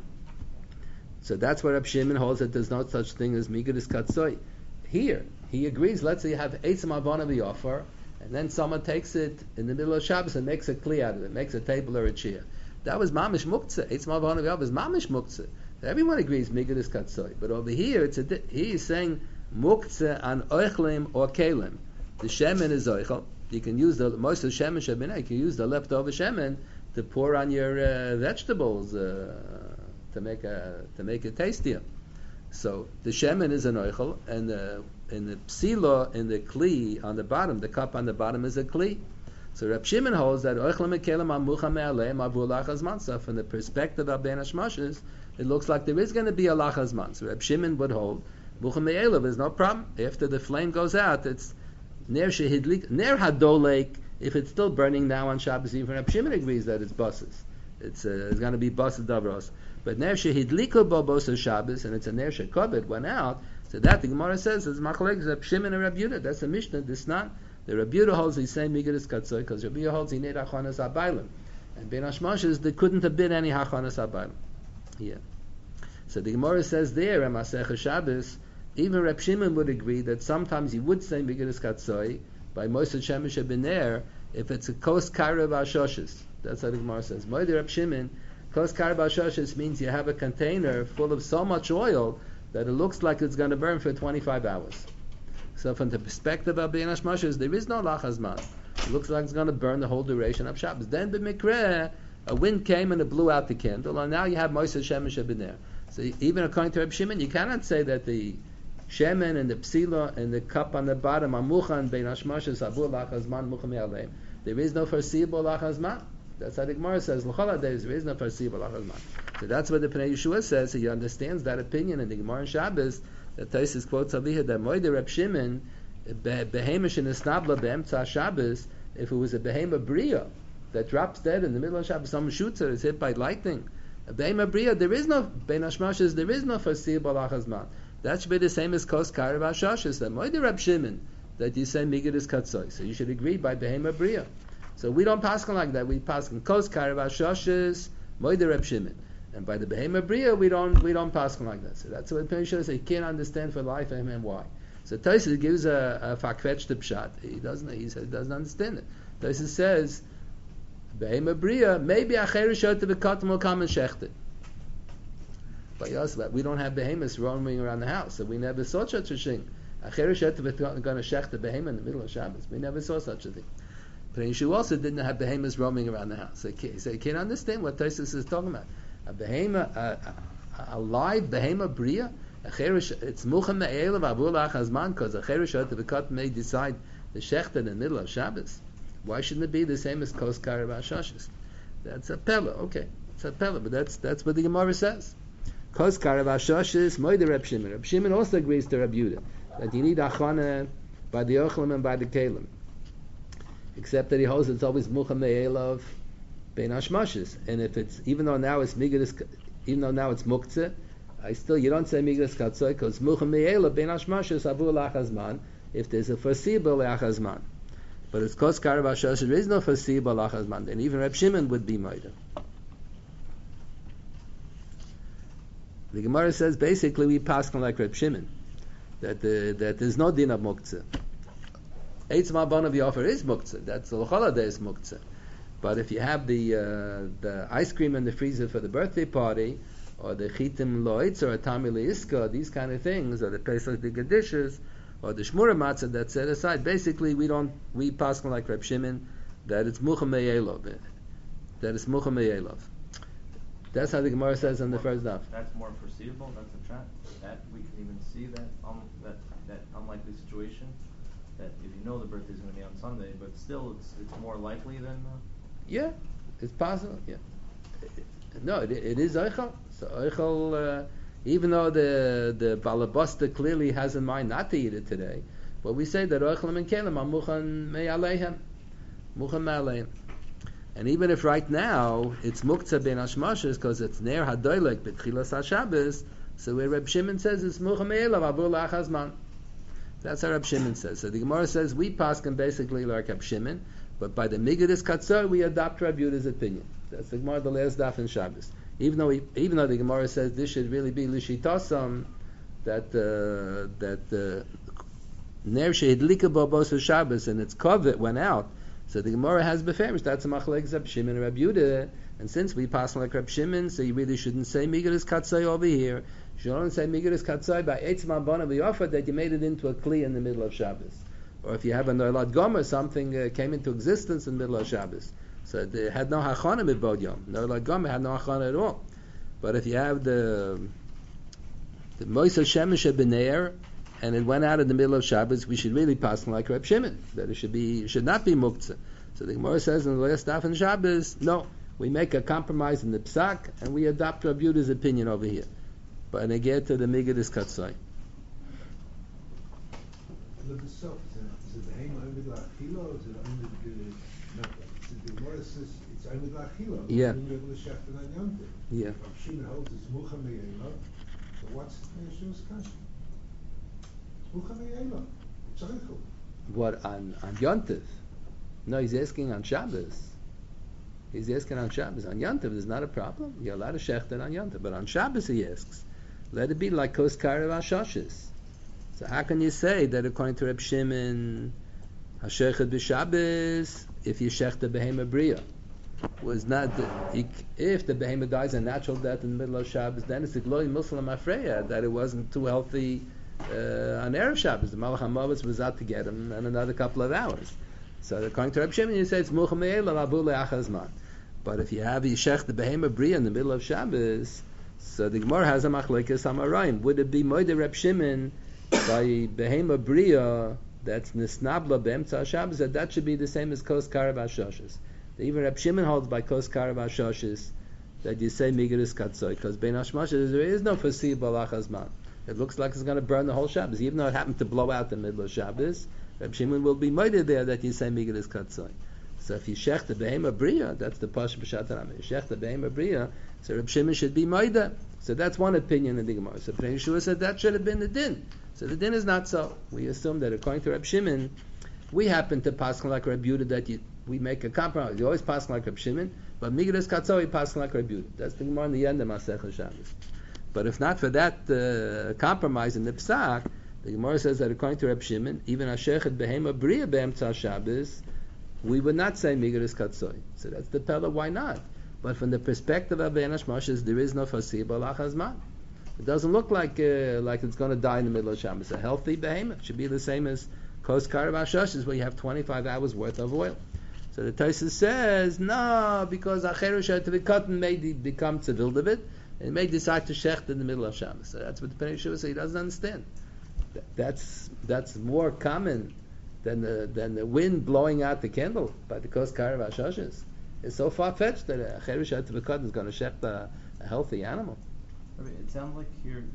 S1: So that's where Reb Shimon holds that there's no such thing as Migaris Katsoy. Here, he agrees, let's say you have Eitzim Avana V'Yofer, and then someone takes it in the middle of Shabbos and makes a Kli out of it, makes a table or a chair. That was mamish muktzah. Eitz Mavana V'Yav is mamish muktzah. Everyone agrees Migaris Katsoy. But over here, he is saying muktzah on oichlim or kelim. The shemen is oichel. You can use most of the shemen shabinah. You can use the leftover shemen to pour on your vegetables to make it tastier. So the shemen is an oichel, and the psila in the kli on the bottom, the cup on the bottom is a kli. So Reb Shimon holds that Oichlim Kelim Amucha Me'aleim Avur Lachazman. So from the perspective of Ben Hashmashis, it looks like there is going to be a Lachazman. So Reb Shimon would hold Mucha Me'aleim is no problem. After the flame goes out, it's Ner Shehidlik, Ner Hadolek. If it's still burning now on Shabbos, even Reb Shimon agrees that it's buses. It's going to be buses davros. But Ner Shehidliku Bobos Shabbos, and it's a Ner Shekobed went out. So that the Gemara says is Machlekes Reb Shimon and Reb Yehuda. That's a Mishnah. This not. The Reb Yehuda holds the same Migaris Katsoy because Reb Yehuda holds he need Hachanas Abaylim, and Ben Hashmashis there couldn't have been any Hachanas Abaylim. Yeah. So the Gemara says there in Masechah Shabbos, even Reb Shimon would agree that sometimes he would say Migaris Katsoy by Moshe Shemesh Bener if it's a Kos Karev Ashoshes. That's how the Gemara says. Moed Reb Shimon, Kos Karev Ashoshes means you have a container full of so much oil that it looks like it's going to burn for 25 hours. So from the perspective of Ben Hashmashis, there is no lachazman. It looks like it's going to burn the whole duration of Shabbos. Then b'mikreh, a wind came and it blew out the candle, and now you have Moshe Shemesh Bener. So even according to Reb Shimon, you cannot say that the shemen and the psila and the cup on the bottom are muchan Ben Hashmashis abur lachazman muchan me'aleim. There is no foreseeable lachazman. That's how the Gemara says. L'chol days there is no foreseeable lachazman. So that's what the Pnei Yeshua says. So he understands that opinion in the Gemara and Shabbos. The Taisus quotes over here that Moed Reb Shimon behemish in esnabla be'emtza Shabbos, if it was a behema bria that drops dead in the middle of Shabbos, someone shoots it, is hit by lightning. A behema bria, there is no Ben Hashmashis, there is no foreseeable lachazman. That should be the same as Kos Karev Ashoshes. That Moed Reb Shimon that you say Migaris Katsoy. So you should agree by behema bria. So we don't paskin like that. We paskin Kos Karev Ashoshes, Moed Reb Shimon. And by the Behema Bria, we don't paskin like that. So that's what Pnei Yeshua says. He can't understand for life of him and why. So Tosfos gives a fakvetch to pshat. He doesn't understand it. Tosfos says, Behema Bria, maybe Acheru Shot to Bekatim will come and shecht it. But we don't have behemoths roaming around the house, so we never saw such a thing. Acheru Shot to Bekatim going to shecht the behemoth in the middle of Shabbos. We never saw such a thing. Pnei Yeshua also didn't have behemoths roaming around the house. So he can't understand what Tosfos is talking about. A behema, a live behema bria, it's muchem me'elav avur lachazman, because a cherush at the bekat may decide the shecht in the middle of Shabbos. Why shouldn't it be the same as Kos Karev Ashoshes? That's a pella, okay. It's a pella, but that's what the Gemara says. Kos Karev Ashoshes, Moed Reb Shimon. Reb Shimon also agrees to Reb Yehuda that you need achana by the ochlim and by the kelim. Except that he holds it's always muchem me'elav Ben Hashmashis, and if it's even though now it's muktzah, you don't say Migaris Katsoy because muchem me'ela Ben Hashmashis avur lachazman if there's a foreseeable lachazman. But it's Kos Karev Ashoshes, there is no foreseeable lachazman, and even Reb Shimon would be moed. The Gemara says basically we pass like Reb Shimon, that there's no din of muktzah. Eitz ma'abon of Yofer is muktzah. That's the holiday is muktzah. But if you have the ice cream in the freezer for the birthday party, or the chitim loitz or a tamili iska, these kind of things, or the pesach bigger dishes, or the shmura matzah that's set aside, basically we pass like Reb Shimon that it's mucha me'elov, that it's mucha me'elov. That's how the Gemara says on the first daf.
S3: That's more foreseeable. That's a trend. That we can even see that that unlikely situation. That if you know the birthday is going to be on Sunday, but still it's more likely than.
S1: Yeah, it's possible. Yeah, no, it is Eichel. So Eichel, even though the Balabasta clearly has in mind not to eat it today, but we say that Eichelim and Kelim are Muchan Me'aleihem, Muchan Me'aleihem. And even if right now it's Muktzah Ben Hashmashas because it's Ner Hadoilek B'Tchilas HaShabbos, so where Reb Shimon says it's Muchan Me'elav Abur La'achazman. That's how Reb Shimon says. So the Gemara says we paskin basically like Reb Shimon, but by the Migadis Katzor we adopt Reb Yehuda's opinion. That's the Gemara, the last daf in Shabbos. Even though the Gemara says this should really be Lishitasam, that Ner Shehidlika Bobos Shabbos and its covet went out. So the Gemara has beferish. That's a machlek Reb Shimon and Reb Yehuda. And since we pass like Reb Shimon, so you really shouldn't say Migadis Katzor over here. You should only say Migadis Katzor by Eitz Ma'abon of Yofer that you made it into a kli in the middle of Shabbos. Or if you have a Noilad Gomer, something came into existence in the middle of Shabbos. So it had no hachana mibod yom. Noilad Gomer had no hachana at all. But if you have the Moisel Shemesh B'Neir, and it went out in the middle of Shabbos, we should really pass like Reb Shimon, that it should not be muktzah. So the Gemara says in the last daf in Shabbos, no, we make a compromise in the psak, and we adopt Reb Yehuda's opinion over here. But I get to the Migadis Katzai.
S5: The Besaf, is it the Heim only Lachila, or is it only the Gemara says it's only Lachila?
S1: Yeah.
S5: Yeah. If Shimon holds it's Mucha Me'ela, so what's the Yeshua's kasha? Mucha Me'ela, Tzarichu.
S1: What, on Yontif? No, he's asking on Shabbos. He's asking on Shabbos. On Yontif, there's not a problem. You're allowed to shechter on Yontif. But on Shabbos, he asks, let it be like Kos Karev HaShoshis. So how can you say that according to Reb Shimon, Hashechet b'Shabbos, if you shechter behema bria, was not if the behema dies a natural death in the middle of Shabbos, then it's the glory Muslim Afreya that it wasn't too healthy on Erev Shabbos. The Malach HaMavis was out to get him in another couple of hours. So according to Reb Shimon, you say it's Mucha Me'elav Abu Le'achazman. But if you have Yishech the behema bria in the middle of Shabbos, so the Gemara has a machlekes Amarayim. Would it be Moed Reb Shimon by behema bria that's nisnabla be'emtza Shabbos, that should be the same as Kos Karev HaShoshis? Even Reb Shimon holds by Kos Karev HaShoshis that you say Migadis Katzoi, because Bein Hashmashas there is no foreseeable Achazman. It looks like it's going to burn the whole Shabbos, even though it happened to blow out the middle of Shabbos. Reb Shimon will be moided there that you say Migadis Katzoi. So if you shech the behema bria, that's the Pasha B'Shat Rambam. You shech the behema bria, so Reb Shimon should be moida. So that's one opinion in the Gemara. So Pnei Yeshua said that should have been the din. So the din is not so. We assume that according to Reb Shimon, we happen to pass like Reb Yehuda that we make a compromise. You always pass like Reb Shimon, but Migadis Katzoi we pass like Reb Yehuda. That's the Gemara in the end of Masechah Shabbos. But if not for that compromise in the Psak, the Gemara says that according to Reb Shimon, even Hashechet behema bria be'emtza Shabbos, we would not say Migadis Katzoi. So that's the Pella, why not? But from the perspective of Bein Hashmashas, there is no foreseeable Achazman. It doesn't look like it's going to die in the middle of Shabbos. A healthy behemoth should be the same as Kos Karev HaShoshis, where you have 25 hours worth of oil. So the Tosfos says, no, because Acheru She'ativikotin may become Tzivil David, and may decide to shecht in the middle of Shabbos. So that's what the Pnei Yeshua says. He doesn't understand. That's more common than the wind blowing out the candle by the Kos Karev HaShoshis. It's so far-fetched that Acheru She'ativikotin is going to shecht a healthy animal.
S3: I mean, it sounds like here,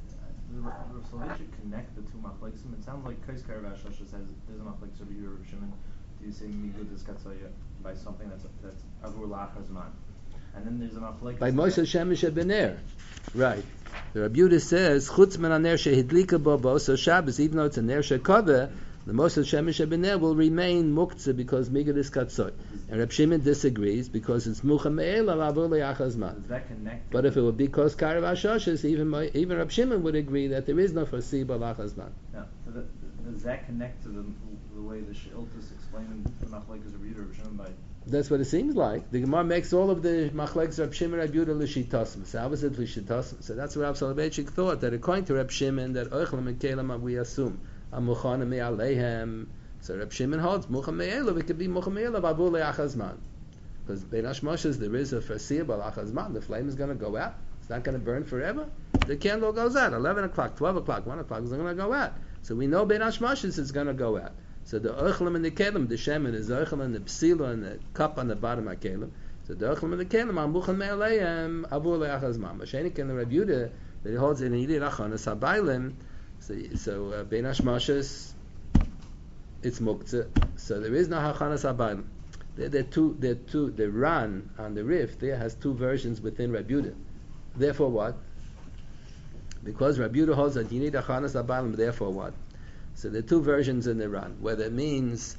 S3: so they should connect the two machleksim. It sounds like Kos Karev HaShoshis says there's a machlek Rabbi Yehuda Reb Shimon. Do you say Migadis Katzoi by something that's Avur La'achazman? And then there's a machlek
S1: by Moshe Shemesh Bener, right? The Rabbi Yehuda says Chutz men aner shehidlika bo b'oso Shabbos, even though it's a ner shekaveh, The Moshe Shemesh Bener will remain muktzah because Migdis Katsoy. And Reb Shimon disagrees because it's Mucha Me'ela Lavur Le'achazman.
S3: Does that connect?
S1: But if it would be Kos Karev Ashoshes, even Reb Shimon would agree that there is no foreseeable Lachazman.
S3: No. So does that connect to the way the Shiltas explain the Machlekes of Reb Shimon by?
S1: That's what it seems like. The Gemara makes all of the Machlekes Reb Shimon Reb Yehuda l'shitasim. So opposite l'shitasim. So that's what Reb Soloveitchik thought, that according to Reb Shimon, that Oichlam and Kelam we assume Amuchana me'aleihem. So Reb Shimon holds Mucha Me'ela. It could be Mucha Me'ela Vavur Le'achazman. Because Bein Hashmoshes there is a foreseeable Achazman. The flame is going to go out. It's not going to burn forever. The candle goes out. 11 o'clock, 12 o'clock, 1 o'clock is going to go out. So we know Bein Hashmoshes is going to go out. So the Oichlam and the Kelim, the Shemin is the Oichlam and the Psila and the cup on the bottom of Kelim. So the Oichlam and the Kelim are Mucha Me'aleihem Avur Le'achazman. Mashenik and the Reb Yehuda that he holds in Yidei Rachonis Habaylim. So Bein Hashmoshes, it's muktzah. So there is no hachanas habaylim. The Ran on the Rif there has two versions within Reb Yehuda. Therefore, what? Because Reb Yehuda holds that you need hachanas habaylim. Therefore, what? So there are two versions in the Ran. Whether it means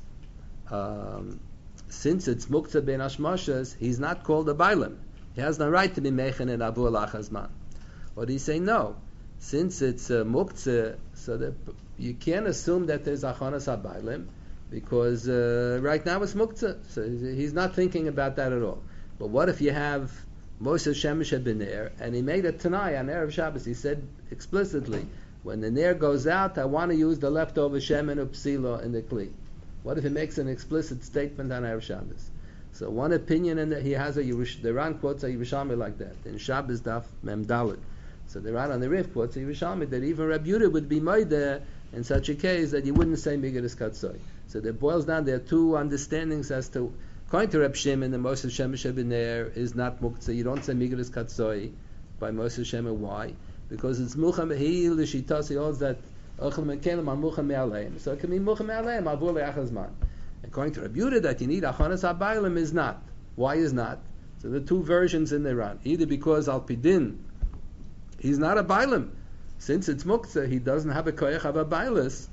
S1: since it's muktzah ben hashmashas, he's not called a baylim. He has no right to be mechen and avur lachazman. Or do you say no? Since it's muktzah, so that you can't assume that there's achanas habaylim, because right now it's muktzah. So he's not thinking about that at all. But what if you have Moshe Shemesh Bener, and he made a Tanai on Erev Shabbos? He said explicitly, when the Ner goes out, I want to use the leftover Shemen of Psilo in the Kli. What if he makes an explicit statement on Erev Shabbos? So one opinion in that he has the Ran quotes a Yerushalmi like that in Shabbos Daf Mem Dalet. So the Ran on the Rif quotes a Yerushalmi that even Reb Yehuda would be moideh in such a case that you wouldn't say Migdis Katsoy. So it boils down, there are two understandings as to, according to Reb Shimon, the Moshe Shemesh Bener is not muktzah. You don't say Migdis Katsoy by Moshe Shimon. Why? Because it's Mucha, he holds that Ochel and Kelim are Mucha Me'aleim. So it can be Mucha Me'aleim, Avur Le'achazman. According to Reb Yehuda, that you need Achanas HaBailim is not. Why is not? So there are two versions in the Ran. Either because Al Pidin, he's not a Bailim. Since it's Muktzah, he doesn't have a Koyach of a Bailis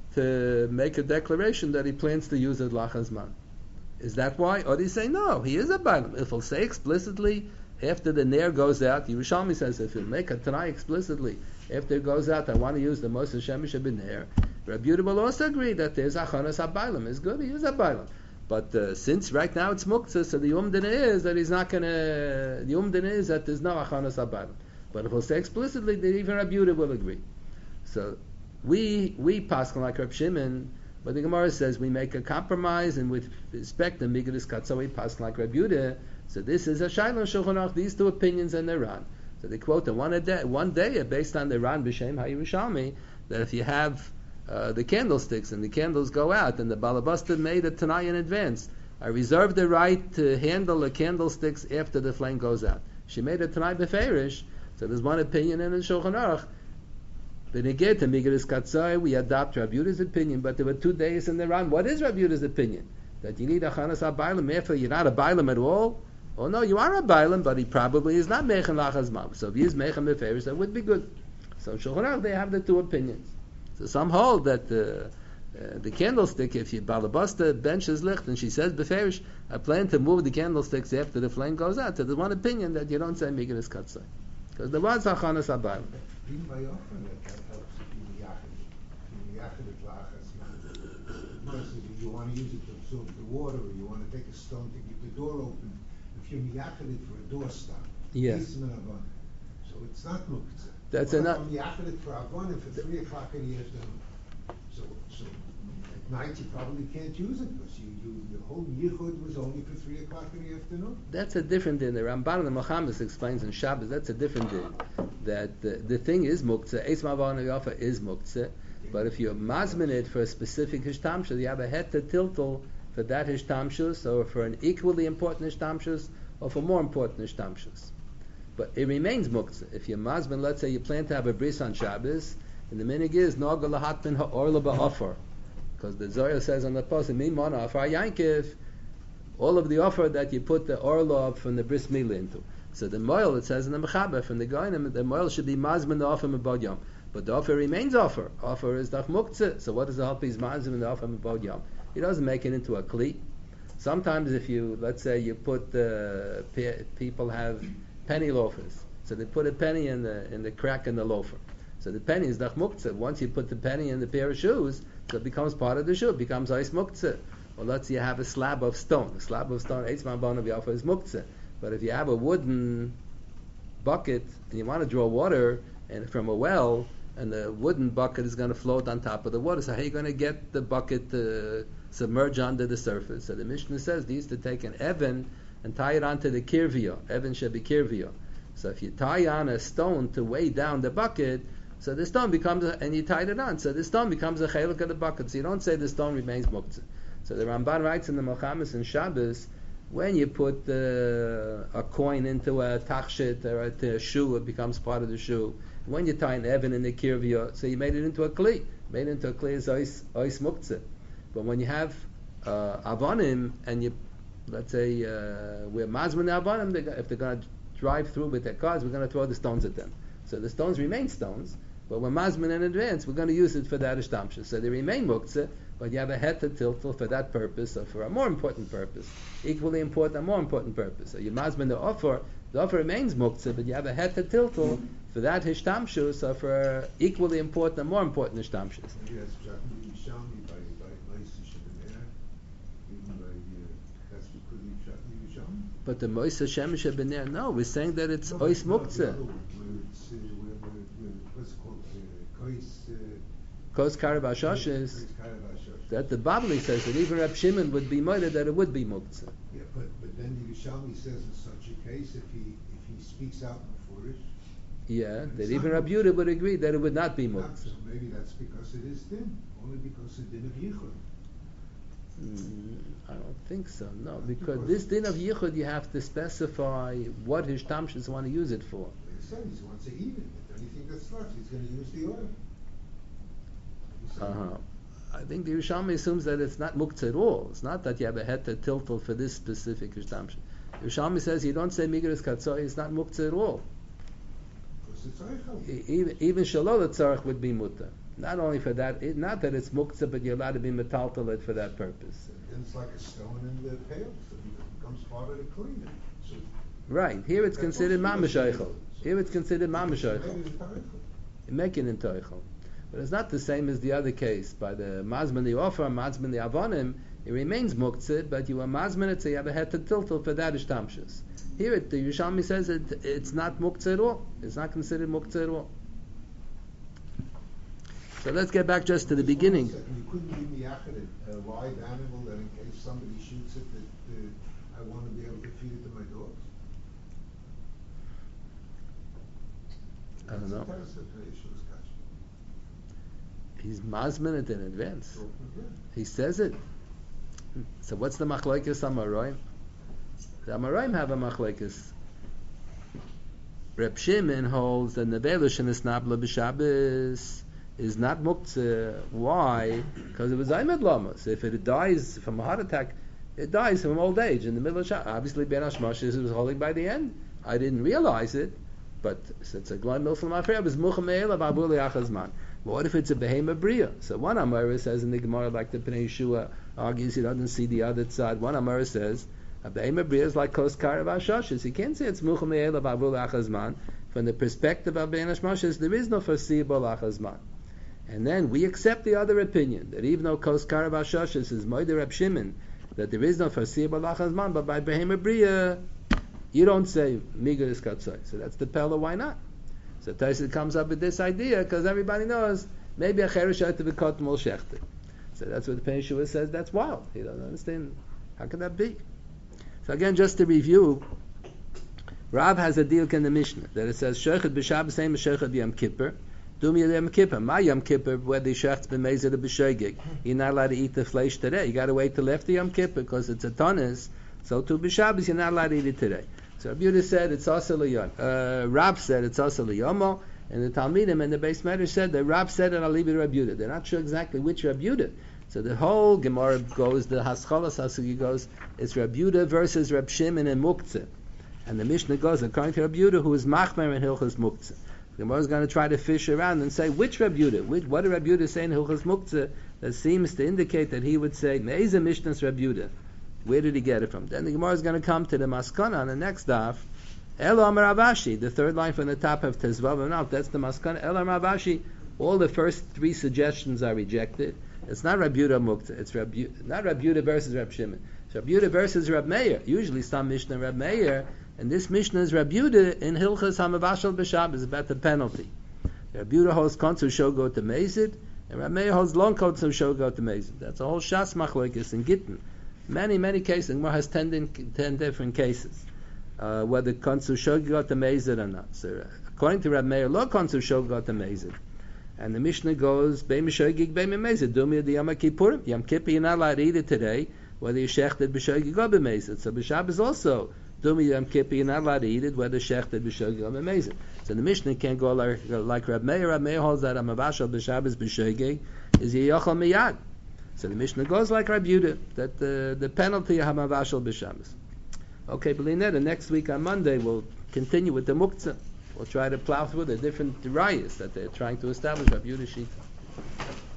S1: to make a declaration that he plans to use it Lachazman. Is that why? Or do you say, no, he is a Bailim? If he'll say explicitly, after the Ner goes out, Yerushalmi says, if he'll make a Tanai explicitly, after it goes out, I want to use the Moshe Shemesh Bener, Reb Yehuda will also agree that there's Achanas HaBailim. It's good, he is a Bailim. But since right now it's Muktzah, so the Umdin is that he's not going to, the Umdin is that there's no Achanas HaBailim. But if he'll say explicitly, then even Reb Yehuda will agree. So we paskin like Reb Shimon, but the Gemara says we make a compromise, and with respect to Migdis Katsoy, we paskin like Reb Yehuda. So this is a Shaila Shulchan Aruch, these two opinions in the Ran. So they quote one day based on the Ran B'Shem HaYerushalmi, that if you have the candlesticks and the candles go out, and the Balabasta made a Tanai in advance, I reserve the right to handle the candlesticks after the flame goes out. She made a Tanai B'Ferish. So there's one opinion in the Shulchan Aruch. When you get to Migdis Katsoy, we adopt Reb Yehuda's opinion, but there were 2 days in the Ran. What is Reb Yehuda's opinion? That you need Achanas HaBailim, therefore you're not a Bailim at all? Oh no, you are a Bailim, but he probably is not Mechen Lachazman. So if he is Mechen B'Ferish, that would be good. So Shulchan Aruch, they have the two opinions. So some hold that the candlestick, if you Balabasta benches licht and she says B'Ferish, I plan to move the candlesticks after the flame goes out. So there's one opinion that you don't say Migdis Katsoy. Because the words Achanas HaBailim.
S5: Even by offering that helps if you yachid it la'achas. If you want to use it to absorb the water, or you want to take a stone to get the door open, if you yachid it for a doorstop,
S1: yes.
S5: So it's not muktzah.
S1: That's enough.
S5: You yachid it for avon for 3 o'clock in the afternoon. So at night you probably can't use it because the whole yichud was only for 3 o'clock in the afternoon.
S1: That's a different din. The Ramban and Muhammad explains in Shabbos. That's a different din. That the thing is muktzah. Eis ma'avar ne'yafa is muktzah. But if you're mazmin it for a specific hishtamshus, you have a het to tiltal for that hishtamshus, or for an equally important hishtamshus, or for more important hishtamshus. But it remains muktzah. If you're mazmin, let's say you plan to have a bris on Shabbos, and the minig is noga lahat min ha'orla ba'ofar. Because the Zohar says on the post, Mimon Afar Yankiv, all of the offer that you put the orla from the bris milah into. So the moil, it says in the Mechaber, from the Goyim, the moil should be mazman the offer mebod yom. But the offer remains offer. Offer is dach muktzeh. So what does the halpi's mazim in the offer about yom? He doesn't make it into a kli. Sometimes if you, let's say you put, people have penny loafers. So they put a penny in the crack in the loafer. So the penny is dach muktzeh. Once you put the penny in the pair of shoes, so it becomes part of the shoe. It becomes ice muktzeh. Or let's say you have a slab of stone. A slab of stone, eitz man of yafa is muktzeh. But if you have a wooden bucket and you want to draw water and from a well, and the wooden bucket is going to float on top of the water, so how are you going to get the bucket to submerge under the surface? So the Mishnah says they used to take an Evan and tie it onto the kirvio. Evan should be kirvio. So if you tie on a stone to weigh down the bucket, so the stone becomes, and you tied it on, so the stone becomes a chelik of the bucket. So you don't say the stone remains muktzeh. So the Ramban writes in the Melchamis and Shabbos, when you put a coin into a tachshit or a shoe, it becomes part of the shoe. When you tie an Evan in the kirvio, so you made it into a kli. Made it into a kli is ois muktzeh. But when you have avonim, and you, let's say, we're mazman avonim, if they're going to drive through with their cars, we're going to throw the stones at them. So the stones remain stones, but when mazman in advance, we're going to use it for that ishtamsha. So they remain muktzeh, but you have a heter tiltel for that purpose, or for a more important purpose, equally important, a more important purpose. So you mazman the offer remains muktzeh, but you have a heter tiltel for that hishtamshus, or for equally important, a more important hishtamshus.
S5: Maybe that's exactly what you shall me by Maisa Shebener, even by that's because you shall me.
S1: But the Moisa Shemesh Bener, no, we're saying that it's ois muktzeh.
S5: What's it called?
S1: Kos Karabashoshes. That the Babli says that even Reb Shimon would be moided that it would be muktzeh.
S5: Yeah, but then the Yerushalmi says in such a case, if he speaks out before it.
S1: Yeah, that even Reb Yehuda would agree that it would not be muktzeh.
S5: So maybe that's because it is din, only because it din of yichud.
S1: I don't think so. No, because this din of yichud you have to specify what his tamshas want to use it for.
S5: He said he wants to eat it. If anything that's left, he's going to use the oil.
S1: I think the Yerushalmi assumes that it's not muktzeh at all. It's not that you have a heter tiltel for this specific ishtamshah. Yerushalmi says you don't say migras katzoi, it's not muktzeh at all. Even shalol tzarech would be mutter. Not only for that, not that it's muktzeh, but you're allowed to be metaltal it for that purpose.
S5: And it's like a stone in the pail, so it becomes part of the cleaning. So
S1: right. Here it's considered mamash eichel. Here it's considered mamash eichel. You make it into eichel. But it's not the same as the other case. By the mazman the offer, mazman the avonim, it remains muktzeh, but you are mazman it, so you have a heter tiltel for that ishtamshus. Here the Yerushalmi says it's not muktzeh at all. It's not considered muktzeh at all. So let's get back just to the beginning.
S5: You couldn't give me a live animal that in case somebody shoots it, that I want to be able to feed it to my dogs.
S1: I don't know. He's mazman it in advance. He says it. So what's the machlokes Amoraim? The Amoraim have a machlokes. Reb Shimon holds that nevelush and esnabla b'Shabbos is not muktzeh. Why? Because it was Aymed Lamas. If it dies from a heart attack, it dies from old age in the middle of Shabbos. Obviously, Ben Hashmashis was holding by the end. I didn't realize it, but it's a Glan Milfam Affair. It was Muchameel of Abuli Achazman. What if it's a Behema Bria? So one Amara says in the Gemara, like the Pnei Yeshua argues, he doesn't see the other side. One Amara says, a Behema Bria is like Kos Karav Ashashis. He can't say it's Muchameel of Abuli Achazman. From the perspective of Ben Hashmashis, there is no foreseeable Achazman. And then we accept the other opinion, that even though Kos Karav Ashashis is Moeder Reb Shimon, that there is no foreseeable Achazman, but by Behema Bria, you don't say Migar is Katzai. So that's the Pella, why not? So Taisid comes up with this idea, because everybody knows, maybe a Cherish had to be caught Mol Shechter. So that's what the Pnei Yeshua says, that's wild. He doesn't understand, how can that be? So again, just to review, Rav has a deal in the Mishnah, that it says, Shechet b'Shabbos same as Shechet b'Yom Kippur, Dum Yom Kippur, my Yom Kippur, where the Shechet's been made to b'Shegig, you're not allowed to eat the flesh today, you got to wait till after Yom Kippur, because it's a tonnes, so to b'Shabbos, you're not allowed to eat it today. So Rabbi Yehuda said it's also liyom. Rab said it's also liyomo, and the Talmidim and the Beis Medrash said that Rab said it. I'll leave it to Rabbi Yehuda. They're not sure exactly which Rabbi Yehuda. So the whole Gemara goes, the Haschalas Hasugi goes, it's Rabbi Yehuda versus Reb Shimon and Muktzeh, and the Mishnah goes according to Rabbi Yehuda, who is Machmer and Hilchos Muktzeh. The Gemara is going to try to fish around and say which Reb Yehuda, what did Reb Yehuda say in Hilchos Muktzah that seems to indicate that he would say Me'eza Mishnas Reb Yehuda. Where did he get it from? Then the Gemara is going to come to the Maskana on the next daf. Elo Amar Rav Ashi, the third line from the top of Tezvav and out. That's the Maskana. Elo Amar Rav Ashi. All the first three suggestions are rejected. It's not Reb Yehuda Muktzah. It's not Reb Yehuda versus Reb Shimon. It's Reb Yehuda versus Reb Meir. Usually some Mishnah Reb Meir, and this Mishnah is Reb Yehuda in Hilchas Hamavashal B'Shabbos about the penalty. Reb Yehuda holds Konsu Shogo to Mezid, and Reb Meir holds Long Konsu Shogo to Mezid. That's a whole Shas Machlokes in Gittin. Many cases. The Gemara has 10 different cases. Whether Konsu Shogo to Mezid or not. So according to Reb Meir, Lo Konsu Shogo to Mezid. And the Mishnah goes, Beim Shogig, Beim Mezid. Dumi the Yom Kippurim. Yom Kippur, you're not allowed to eat it today, whether you shechted b'shogig or b'mezid. So b'Shabbos also, Dumi Yom Kippur, you're not allowed to eat it, whether shechted b'shogig or b'mezid. So the Mishnah can't go like Reb Meir. Reb Meir holds that Amavashal b'Shabbos b'shogig is Yeyachal Miyad. So the Mishnah goes like Reb Yehuda, that the penalty of Hamavashal b'Shabbos. Okay, Belina, the next week on Monday we'll continue with the Muktzah. We'll try to plow through the different rayas that they're trying to establish Reb Yehuda Shita.